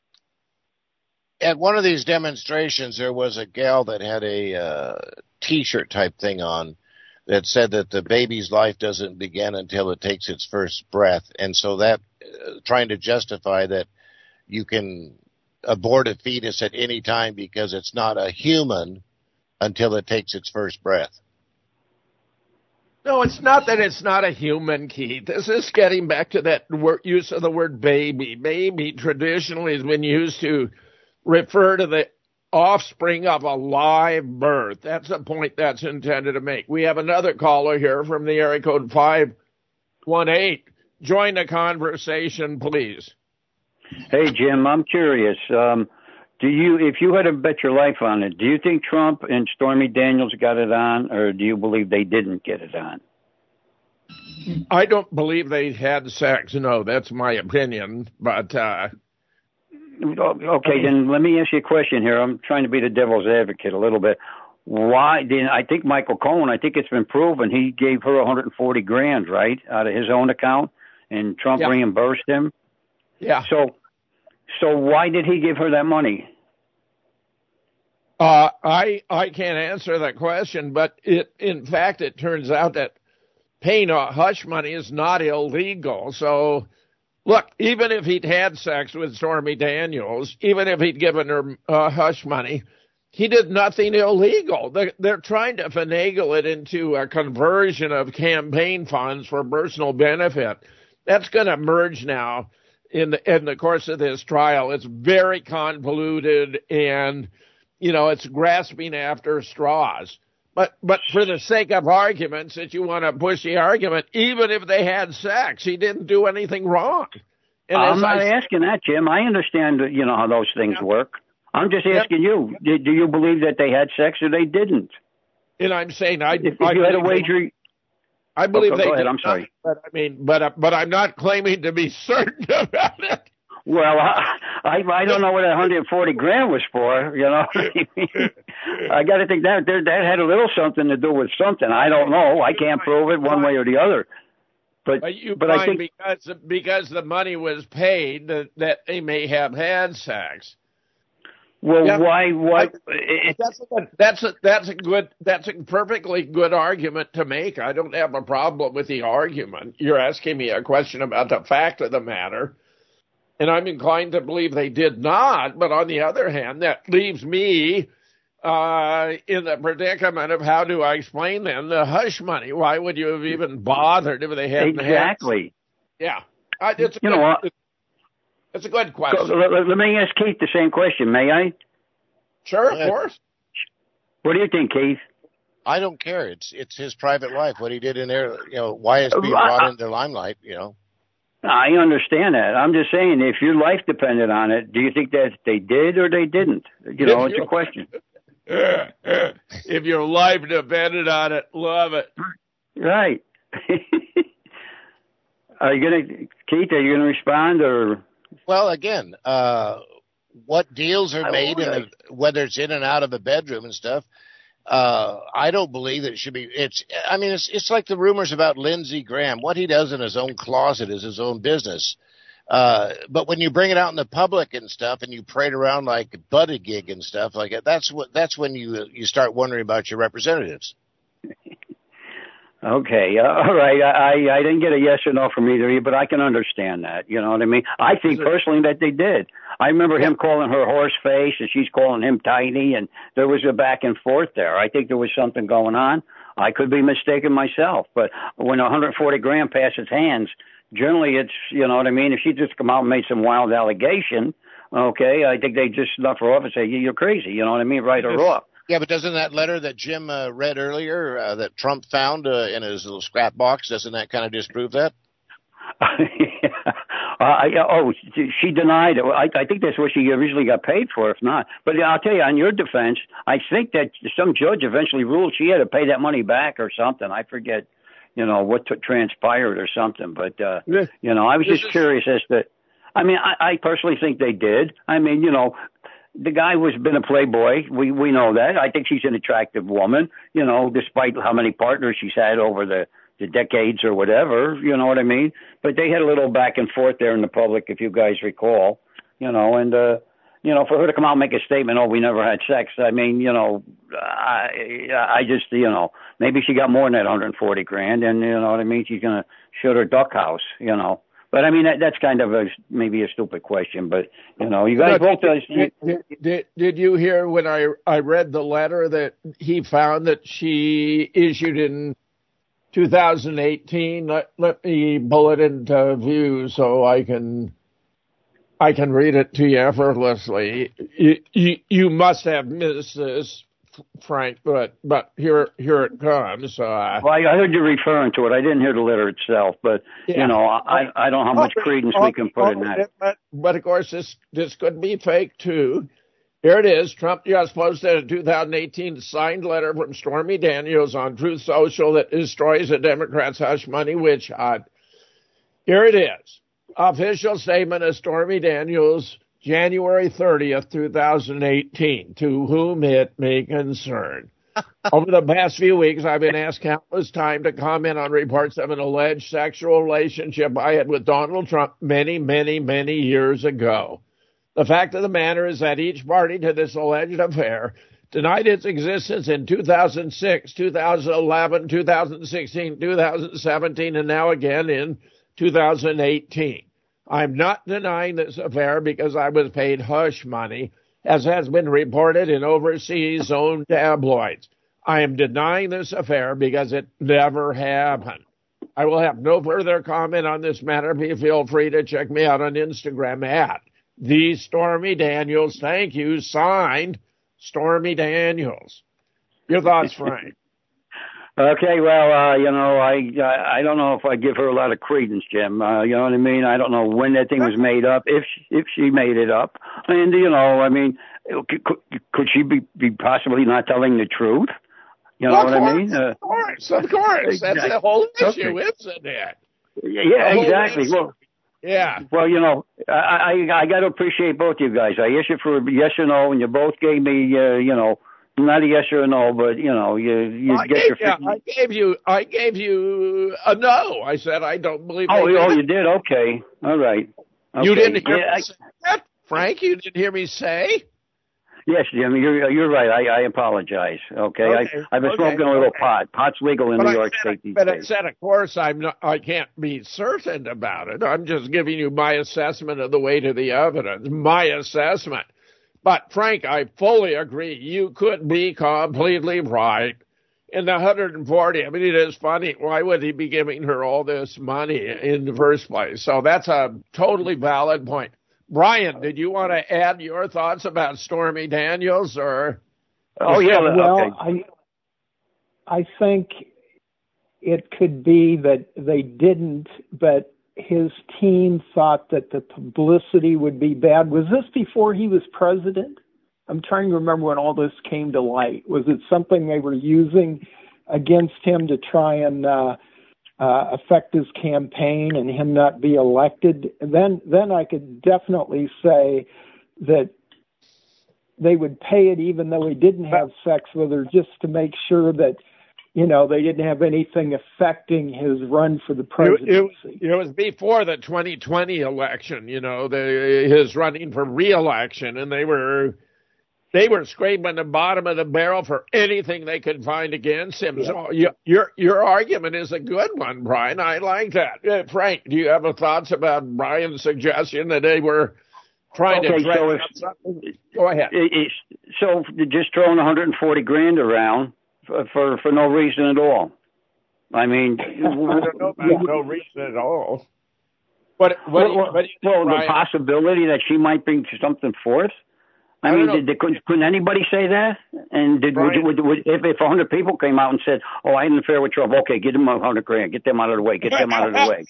D: at one of these demonstrations, there was a gal that had a uh, T-shirt type thing on that said that the baby's life doesn't begin until it takes its first breath. And so that, uh, trying to justify that you can abort a fetus at any time because it's not a human until it takes its first breath.
B: No, it's not that it's not a human, Keith. This is getting back to that word, use of the word baby. Baby traditionally has been used to refer to the offspring of a live birth. That's the point that's intended to make. We have another caller here from the area code five one eight. Join the conversation, please.
O: Hey, Jim, I'm curious. Um, do you, if you had to bet your life on it, do you think Trump and Stormy Daniels got it on, or do you believe they didn't get it on?
B: I don't believe they had sex. No, that's my opinion. But uh,
O: okay, then let me ask you a question here. I'm trying to be the devil's advocate a little bit. Why didn't I think Michael Cohen? I think it's been proven he gave her one hundred forty grand, right, out of his own account, and Trump yeah. reimbursed him.
B: Yeah.
O: So, so why did he give her that money?
B: Uh, I I can't answer that question, but it in fact it turns out that paying a hush money is not illegal. So, look, even if he'd had sex with Stormy Daniels, even if he'd given her uh, hush money, he did nothing illegal. They're, they're trying to finagle it into a conversion of campaign funds for personal benefit. That's going to merge now in the in the course of this trial. It's very convoluted and, you know, it's grasping after straws. But but for the sake of arguments, that you want to push the argument, even if they had sex, he didn't do anything wrong. And
O: I'm not
B: I,
O: asking that, Jim. I understand, you know, how those things yeah. work. I'm just asking yeah. you, do, do you believe that they had sex or they didn't?
B: And I'm saying I.
O: If, if
B: I
O: you had a wager.
B: They, I believe
O: oh,
B: they
O: go ahead.
B: did
O: I'm sorry.
B: Not, but I mean, but uh, but I'm not claiming to be certain about it.
O: Well, I I, I don't know what that one hundred forty grand was for. You know, I got to think that that had a little something to do with something. I don't know. I can't prove it one way or the other. But
B: but, you
O: but I think
B: because because the money was paid that, that they may have had sex.
O: Well,
B: yeah.
O: why? Why?
B: I, that's a good, that's a that's a good that's a perfectly good argument to make. I don't have a problem with the argument. You're asking me a question about the fact of the matter, and I'm inclined to believe they did not. But on the other hand, that leaves me uh, in the predicament of how do I explain then the hush money? Why would you have even bothered if they hadn't
O: exactly?
B: Had, yeah, I, it's a
O: you
B: good,
O: know what?
B: It's a good question.
O: So, let, let me ask Keith the same question, may I?
B: Sure, of course.
O: What do you think, Keith?
D: I don't care. It's it's his private life. What he did in there, you know, why is being brought into the limelight, you know.
O: I understand that. I'm just saying, if your life depended on it, do you think that they did or they didn't? You know, it's a question.
B: If your life depended on it, love it.
O: Right. are you going to, Keith, are you going to respond or?
D: Well, again, uh, what deals are made, in a, whether it's in and out of a bedroom and stuff, uh, I don't believe that it should be. It's. I mean, it's it's like the rumors about Lindsey Graham. What he does in his own closet is his own business. Uh, but when you bring it out in the public and stuff, and you parade around like Buttigieg and stuff like that, that's what that's when you you start wondering about your representatives.
O: Okay, uh, all right. I I didn't get a yes or no from either of you, but I can understand that. You know what I mean? I think personally that they did. I remember him calling her horse face, and she's calling him tiny, and there was a back and forth there. I think there was something going on. I could be mistaken myself, but when one hundred forty grand passes hands, generally it's, you know what I mean, if she just come out and made some wild allegation, okay, I think they just snuff her off and say, you're crazy, you know what I mean, right or wrong.
D: Yeah, but doesn't that letter that Jim uh, read earlier uh, that Trump found uh, in his little scrap box, doesn't that kind of disprove that? uh, yeah,
O: oh, she denied it. I, I think that's what she originally got paid for, if not. But I'll tell you, on your defense, I think that some judge eventually ruled she had to pay that money back or something. I forget, you know, what t- transpired or something. But, uh, this, you know, I was just is... curious as to, I mean, I, I personally think they did. I mean, you know, the guy was been a playboy. We we know that. I think she's an attractive woman, you know, despite how many partners she's had over the, the decades or whatever, you know what I mean? But they had a little back and forth there in the public, if you guys recall, you know, and, uh, you know, for her to come out and make a statement, oh, we never had sex, I mean, you know, I I just, you know, maybe she got more than that one hundred forty grand, and, you know what I mean, she's going to shoot her duck house, you know. But, I mean, that, that's kind of a, maybe a stupid question, but, you know, you guys both...
B: Did, did, did, did, did you hear when I, I read the letter that he found that she issued in two thousand eighteen? Let, let me pull it into view so I can I can read it to you effortlessly. You, you, you must have missed this, Frank, but but here here it comes. Uh,
O: well, I heard you referring to it. I didn't hear the letter itself, but yeah. you know, I I don't know how much credence we can put in that.
B: But, but of course, this this could be fake too. Here it is. Trump just posted a two thousand eighteen signed letter from Stormy Daniels on Truth Social that destroys the Democrats' hush money witch hunt. Here it is. Official statement of Stormy Daniels, January thirtieth, two thousand eighteen, to whom it may concern. Over the past few weeks, I've been asked countless times to comment on reports of an alleged sexual relationship I had with Donald Trump many, many, many years ago. The fact of the matter is that each party to this alleged affair denied its existence in two thousand six, two thousand eleven, two thousand sixteen, two thousand seventeen, and now again in two thousand eighteen. I'm not denying this affair because I was paid hush money, as has been reported in overseas owned tabloids. I am denying this affair because it never happened. I will have no further comment on this matter. Please feel free to check me out on Instagram at the Stormy Daniels. Thank you. Signed, Stormy Daniels. Your thoughts, Frank?
O: Okay, well, uh, you know, I, I I don't know if I give her a lot of credence, Jim. Uh, you know what I mean? I don't know when that thing was made up, if she, if she made it up, and you know, I mean, could, could she be, be possibly not telling the truth? You know
B: well,
O: what
B: course,
O: I mean? Uh,
B: of course, of course. Exactly. That's the whole issue, okay. Isn't it?
O: Yeah, exactly.
B: Issue. Well, yeah.
O: Well, you know, I I, I got to appreciate both you guys. I asked you for a yes or no, and you both gave me, uh, you know. Not a yes or a no, but you know, you you
B: I
O: get
B: gave,
O: your.
B: Yeah, I gave you, I gave you a no. I said I don't believe.
O: Oh,
B: oh,
O: you did. Okay, all right. Okay.
B: You didn't hear
O: yeah,
B: me say that, Frank. You didn't hear me say.
O: Yes, Jim, you're you're right. I, I apologize. Okay,
B: okay.
O: I I've been
B: okay.
O: smoking a little
B: okay.
O: pot. Pot's legal in
B: but
O: New
B: I
O: York
B: said,
O: State these
B: but
O: days.
B: I said, of course, I'm not. I can't be certain about it. I'm just giving you my assessment of the weight of the evidence. My assessment. But, Frank, I fully agree. You could be completely right. In the one hundred forty, I mean, it is funny. Why would he be giving her all this money in the first place? So that's a totally valid point. Brian, did you want to add your thoughts about Stormy Daniels? or?
O: Oh, yeah.
N: Well,
O: okay.
N: I, I think it could be that they didn't, but his team thought that the publicity would be bad. Was this before he was president? I'm trying to remember when all this came to light. Was it something they were using against him to try and uh, uh, affect his campaign and him not be elected, then then I could definitely say that they would pay it even though he didn't have sex with her, just to make sure that, you know, they didn't have anything affecting his run for the presidency.
B: It, it, it was before the twenty twenty election, you know, the, his running for re-election, and they were they were scraping the bottom of the barrel for anything they could find against him. Yeah. So you, your your argument is a good one, Brian. I like that. Uh, Frank, do you have a thoughts about Brian's suggestion that they were trying
O: okay,
B: to dress
O: so
B: up something? Go ahead.
O: It, it's, so just throwing one hundred forty grand around for, for for no reason at all. I mean,
B: I don't know about no reason at all. But what,
O: well,
B: what,
O: well
B: Brian,
O: the possibility that she might bring something forth. I, I mean, did, did, couldn't, couldn't anybody say that? And did would, would, would, if if a hundred people came out and said, "Oh, I had an affair with Trump," okay, get them a hundred grand, get them out of the way, get them out of the way.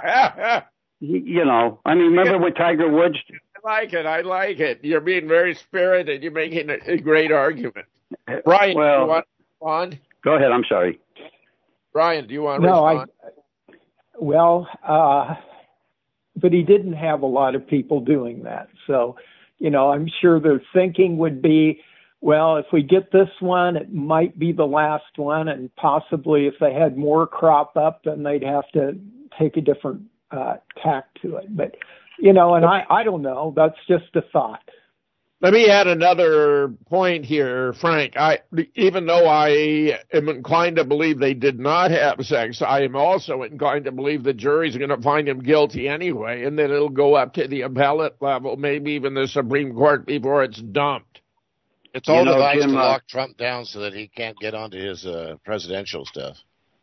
O: you, you know, I mean, remember with Tiger Woods?
B: I like it. I like it. You're being very spirited. You're making a, a great argument. Brian,
O: well,
B: do you want to respond?
O: Go ahead. I'm sorry.
B: Brian, do you want to
N: no,
B: respond?
N: I, well, uh, but he didn't have a lot of people doing that. So, you know, I'm sure their thinking would be, well, if we get this one, it might be the last one. And possibly if they had more crop up, then they'd have to take a different uh, tack to it. But, you know, and I, I don't know. That's just a thought.
B: Let me add another point here, Frank. I, even though I am inclined to believe they did not have sex, I am also inclined to believe the jury's going to find him guilty anyway, and then it'll go up to the appellate level, maybe even the Supreme Court before it's dumped.
D: It's all
O: you know,
D: devised
O: Jim,
D: to
O: uh,
D: lock Trump down so that he can't get onto his uh, presidential stuff.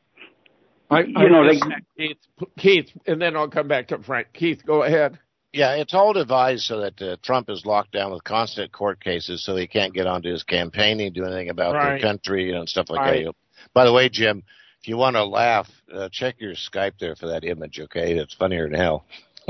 B: I,
O: you
B: I
O: know,
B: just,
O: they,
B: Keith, Keith, and then I'll come back to Frank. Keith, go ahead.
D: Yeah, it's all devised so that uh, Trump is locked down with constant court cases so he can't get onto his campaigning, do anything about
B: right.
D: the country and stuff like
B: right.
D: that. By the way, Jim, if you want to laugh, uh, check your Skype there for that image, okay? It's funnier than hell.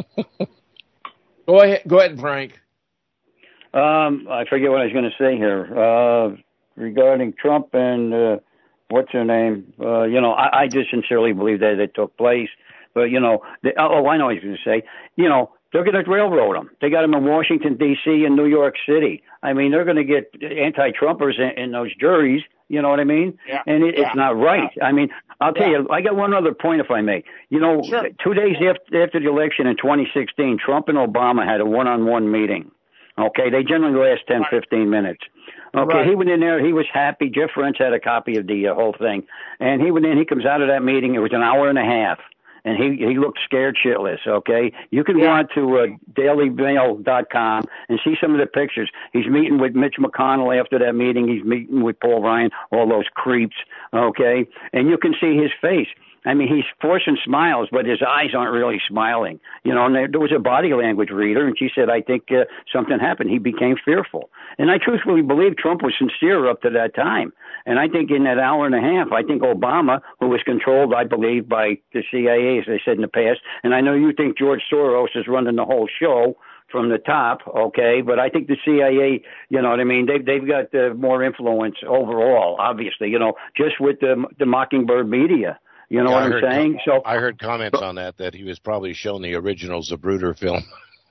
B: Go ahead, go ahead, Frank.
O: Um, I forget what I was going to say here. Uh, regarding Trump and uh, what's her name, uh, you know, I, I just sincerely believe that it took place. But, you know, they, oh, I know what I was going to say. You know, they're going to railroad them. They got them in Washington, D C and New York City. I mean, they're going to get anti-Trumpers in, in those juries. You know what I mean?
B: Yeah.
O: And it,
B: yeah.
O: it's not right. Yeah. I mean, I'll tell yeah. you, I got one other point, if I may. You know, sure. two days after, after the election in twenty sixteen, Trump and Obama had a one-on-one meeting. Okay, they generally last ten, right. fifteen minutes. Okay, right. He went in there. He was happy. Jeff Rense had a copy of the uh, whole thing. And he went in. He comes out of that meeting. It was an hour and a half. And he, he looked scared shitless, okay? You can yeah. go on to uh, daily mail dot com and see some of the pictures. He's meeting with Mitch McConnell after that meeting. He's meeting with Paul Ryan, all those creeps, okay? And you can see his face. I mean, he's forcing smiles, but his eyes aren't really smiling. You know, and there, there was a body language reader, and she said, I think uh, something happened. He became fearful. And I truthfully believe Trump was sincere up to that time. And I think in that hour and a half, I think Obama, who was controlled, I believe, by the C I A, as I said in the past, and I know you think George Soros is running the whole show from the top, okay, but I think the C I A, you know what I mean, they've, they've got uh, more influence overall, obviously, you know, just with the, the Mockingbird media. You know
D: yeah,
O: what I'm saying?
D: Com- so I heard comments on that, that he was probably shown the original Zapruder film.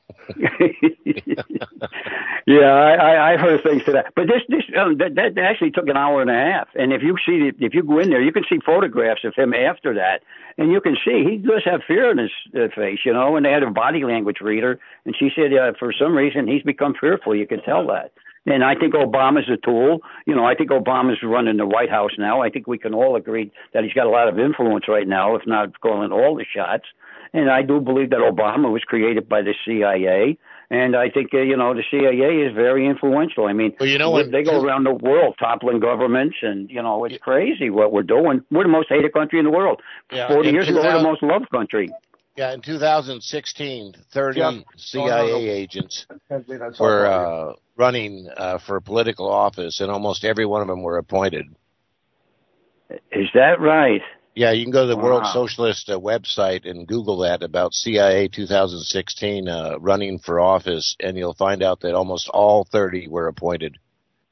O: yeah, I, I heard things to that. But this, this um, that, that actually took an hour and a half. And if you see, if you go in there, you can see photographs of him after that, and you can see he does have fear in his uh, face, you know. And they had a body language reader, and she said, uh, for some reason, he's become fearful. You can tell that. And I think Obama's a tool. You know, I think Obama's running the White House now. I think we can all agree that he's got a lot of influence right now, if not calling all the shots. And I do believe that Obama was created by the C I A. And I think, uh, you know, the C I A is very influential. I mean,
D: well, you know, when,
O: they go around the world toppling governments, and, you know, it's crazy what we're doing. We're the most hated country in the world.
D: Yeah,
O: forty years ago, we're the most loved country.
D: Yeah, in two thousand sixteen, thirty yep. C I A oh, no, no. agents were uh, running uh, for political office, and almost every one of them were appointed.
O: Is that right?
D: Yeah, you can go to the
O: wow.
D: World Socialist uh, website and Google that about C I A two thousand sixteen uh, running for office, and you'll find out that almost all thirty were appointed.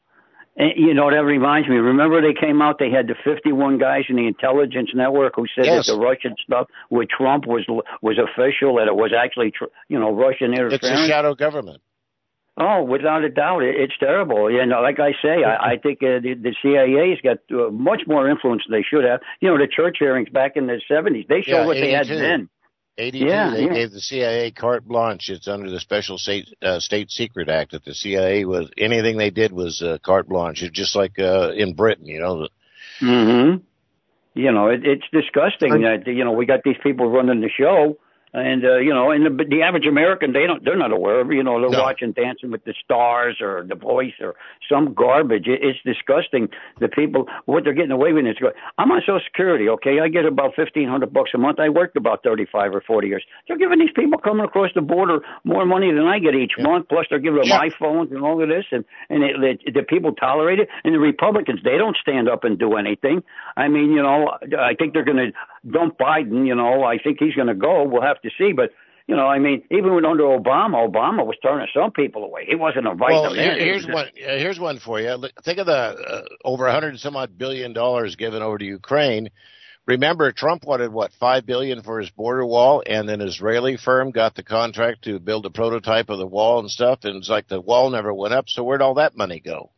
O: And, you know, that reminds me. Remember they came out, they had the fifty-one guys in the intelligence network who said
D: Yes.
O: that the Russian stuff with Trump was was official, that it was actually, you know, Russian interference.
D: It's a shadow government.
O: Oh, without a doubt, it, it's terrible. You know, like I say, I, I think uh, the, the C I A's got uh, much more influence than they should have. You know, the church hearings back in the seventies, they showed
D: Yeah,
O: what they had
D: eighty-two.
O: then.
D: eighty-two,
O: Yeah,
D: they
O: yeah.
D: gave the C I A carte blanche. It's under the Special State uh, State Secret Act that the C I A was, anything they did was uh, carte blanche. It's just like uh, in Britain, you know.
O: Mm-hmm. You know, it, it's disgusting that, you know, we got these people running the show. And, uh, you know, and the, the average American, they don't, they're not aware of it. You know, they're
D: No.
O: watching Dancing with the Stars or The Voice or some garbage. It, it's disgusting. The people, what they're getting away with is good. I'm on Social Security, okay? I get about fifteen hundred bucks a month. I worked about thirty-five or forty years. They're giving these people coming across the border more money than I get each
D: Yeah.
O: month. Plus, they're giving them
D: Yeah.
O: iPhones and all of this. And, and it, it, the people tolerate it. And the Republicans, they don't stand up and do anything. I mean, you know, I think they're going to dump Biden. You know, I think he's going to go. We'll have to see. But, you know, I mean, even when under Obama, Obama was turning some people away. He wasn't inviting
D: Well,
O: them
D: here,
O: in.
D: here's one. Uh, here's one for you. Look, think of the uh, over a hundred and some odd billion dollars given over to Ukraine. Remember, Trump wanted what five billion for his border wall, and an Israeli firm got the contract to build a prototype of the wall and stuff. And it's like the wall never went up. So where'd all that money go?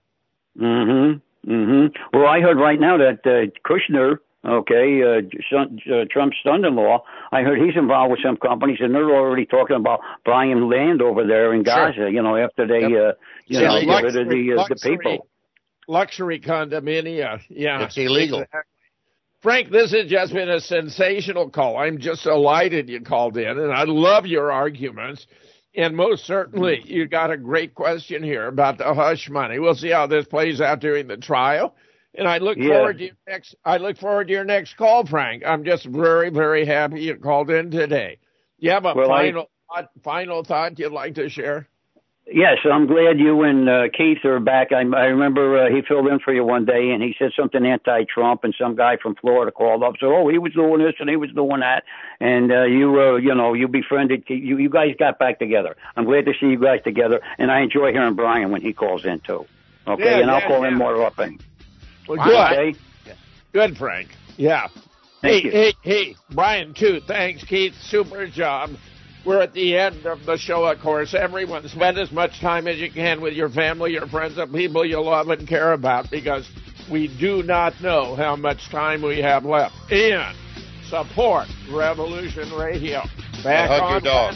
O: Mm-hmm. Mm-hmm. Well, I heard right now that uh, Kushner, okay, uh, son, uh, Trump's son-in-law, I heard he's involved with some companies, and they're already talking about buying land over there in Gaza.
B: Sure.
O: You know, after they,
B: Yep.
O: uh, you
B: Yeah,
O: know, get
B: luxury-
O: rid of the uh, the
B: luxury-
O: people.
B: Luxury condominia. Yeah.
D: It's illegal.
B: Exactly. Frank, this has just been a sensational call. I'm just delighted you called in, and I love your arguments. And most certainly, you got a great question here about the hush money. We'll see how this plays out during the trial. And I look
O: Yeah.
B: forward to your next. I look forward to your next call, Frank. I'm just very, very happy you called in today. You have a
O: Well, I-
B: final thought, final thought you'd like to share?
O: Yes, I'm glad you and uh, Keith are back. I, I remember uh, he filled in for you one day, and he said something anti-Trump, and some guy from Florida called up, said, "Oh, he was doing this and he was doing that," and uh, you, uh, you know, you befriended. You, you guys got back together. I'm glad to see you guys together, and I enjoy hearing Brian when he calls in too. Okay,
B: Yeah,
O: and I'll
B: yeah,
O: call
B: yeah.
O: in more often.
B: Well, good.
O: Okay.
B: Good, Frank. Yeah.
O: Thank
B: hey,
O: you.
B: hey, hey, Brian, too. Thanks, Keith. Super job. We're at the end of the show, of course. Everyone, spend as much time as you can with your family, your friends, and people you love and care about, because we do not know how much time we have left. And support Revolution Radio. Back
D: And hug
B: on
D: your dog.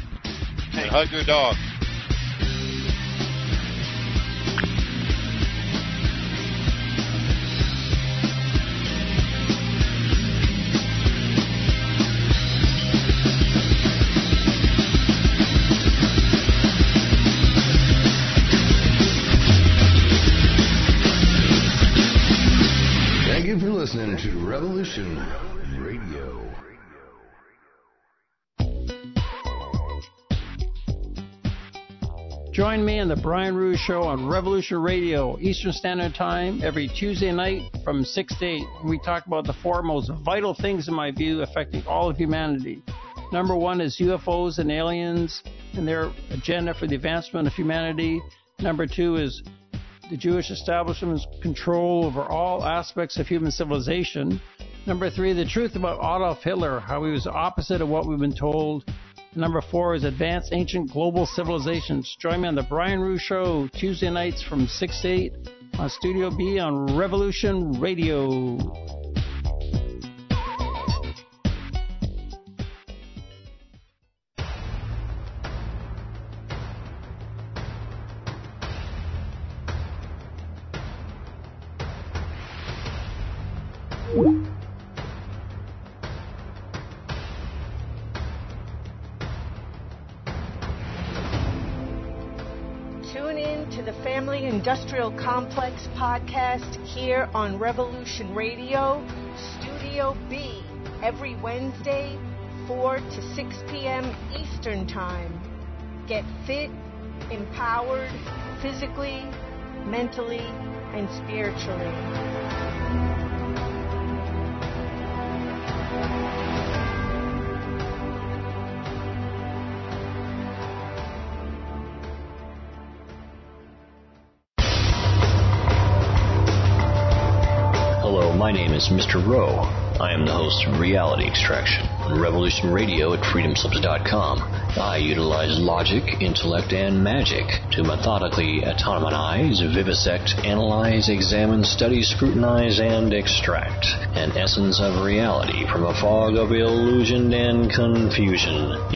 B: Hey.
D: And hug your dog.
A: Thank you for listening to Revolution Radio.
P: Join me on the Brian Ruhe Show on Revolution Radio, Eastern Standard Time, every Tuesday night from six to eight. We talk about the four most vital things, in my view, affecting all of humanity. Number one is U F Os and aliens and their agenda for the advancement of humanity. Number two is the Jewish establishment's control over all aspects of human civilization. Number three, the truth about Adolf Hitler, how he was the opposite of what we've been told. Number four is advanced ancient global civilizations. Join me on the Brian Ruhe Show, Tuesday nights from six to eight on Studio B on Revolution Radio.
Q: Tune in to the Family Industrial Complex podcast here on Revolution Radio, Studio B, every Wednesday, four to six p.m. Eastern Time. Get fit, empowered, physically, mentally, and spiritually.
R: Hello, my name is Mister Rowe. I am the host of Reality Extraction on Revolution Radio at freedom slips dot com. I utilize logic, intellect, and magic to methodically autonomize, vivisect, analyze, examine, study, scrutinize, and extract an essence of reality from a fog of illusion and confusion.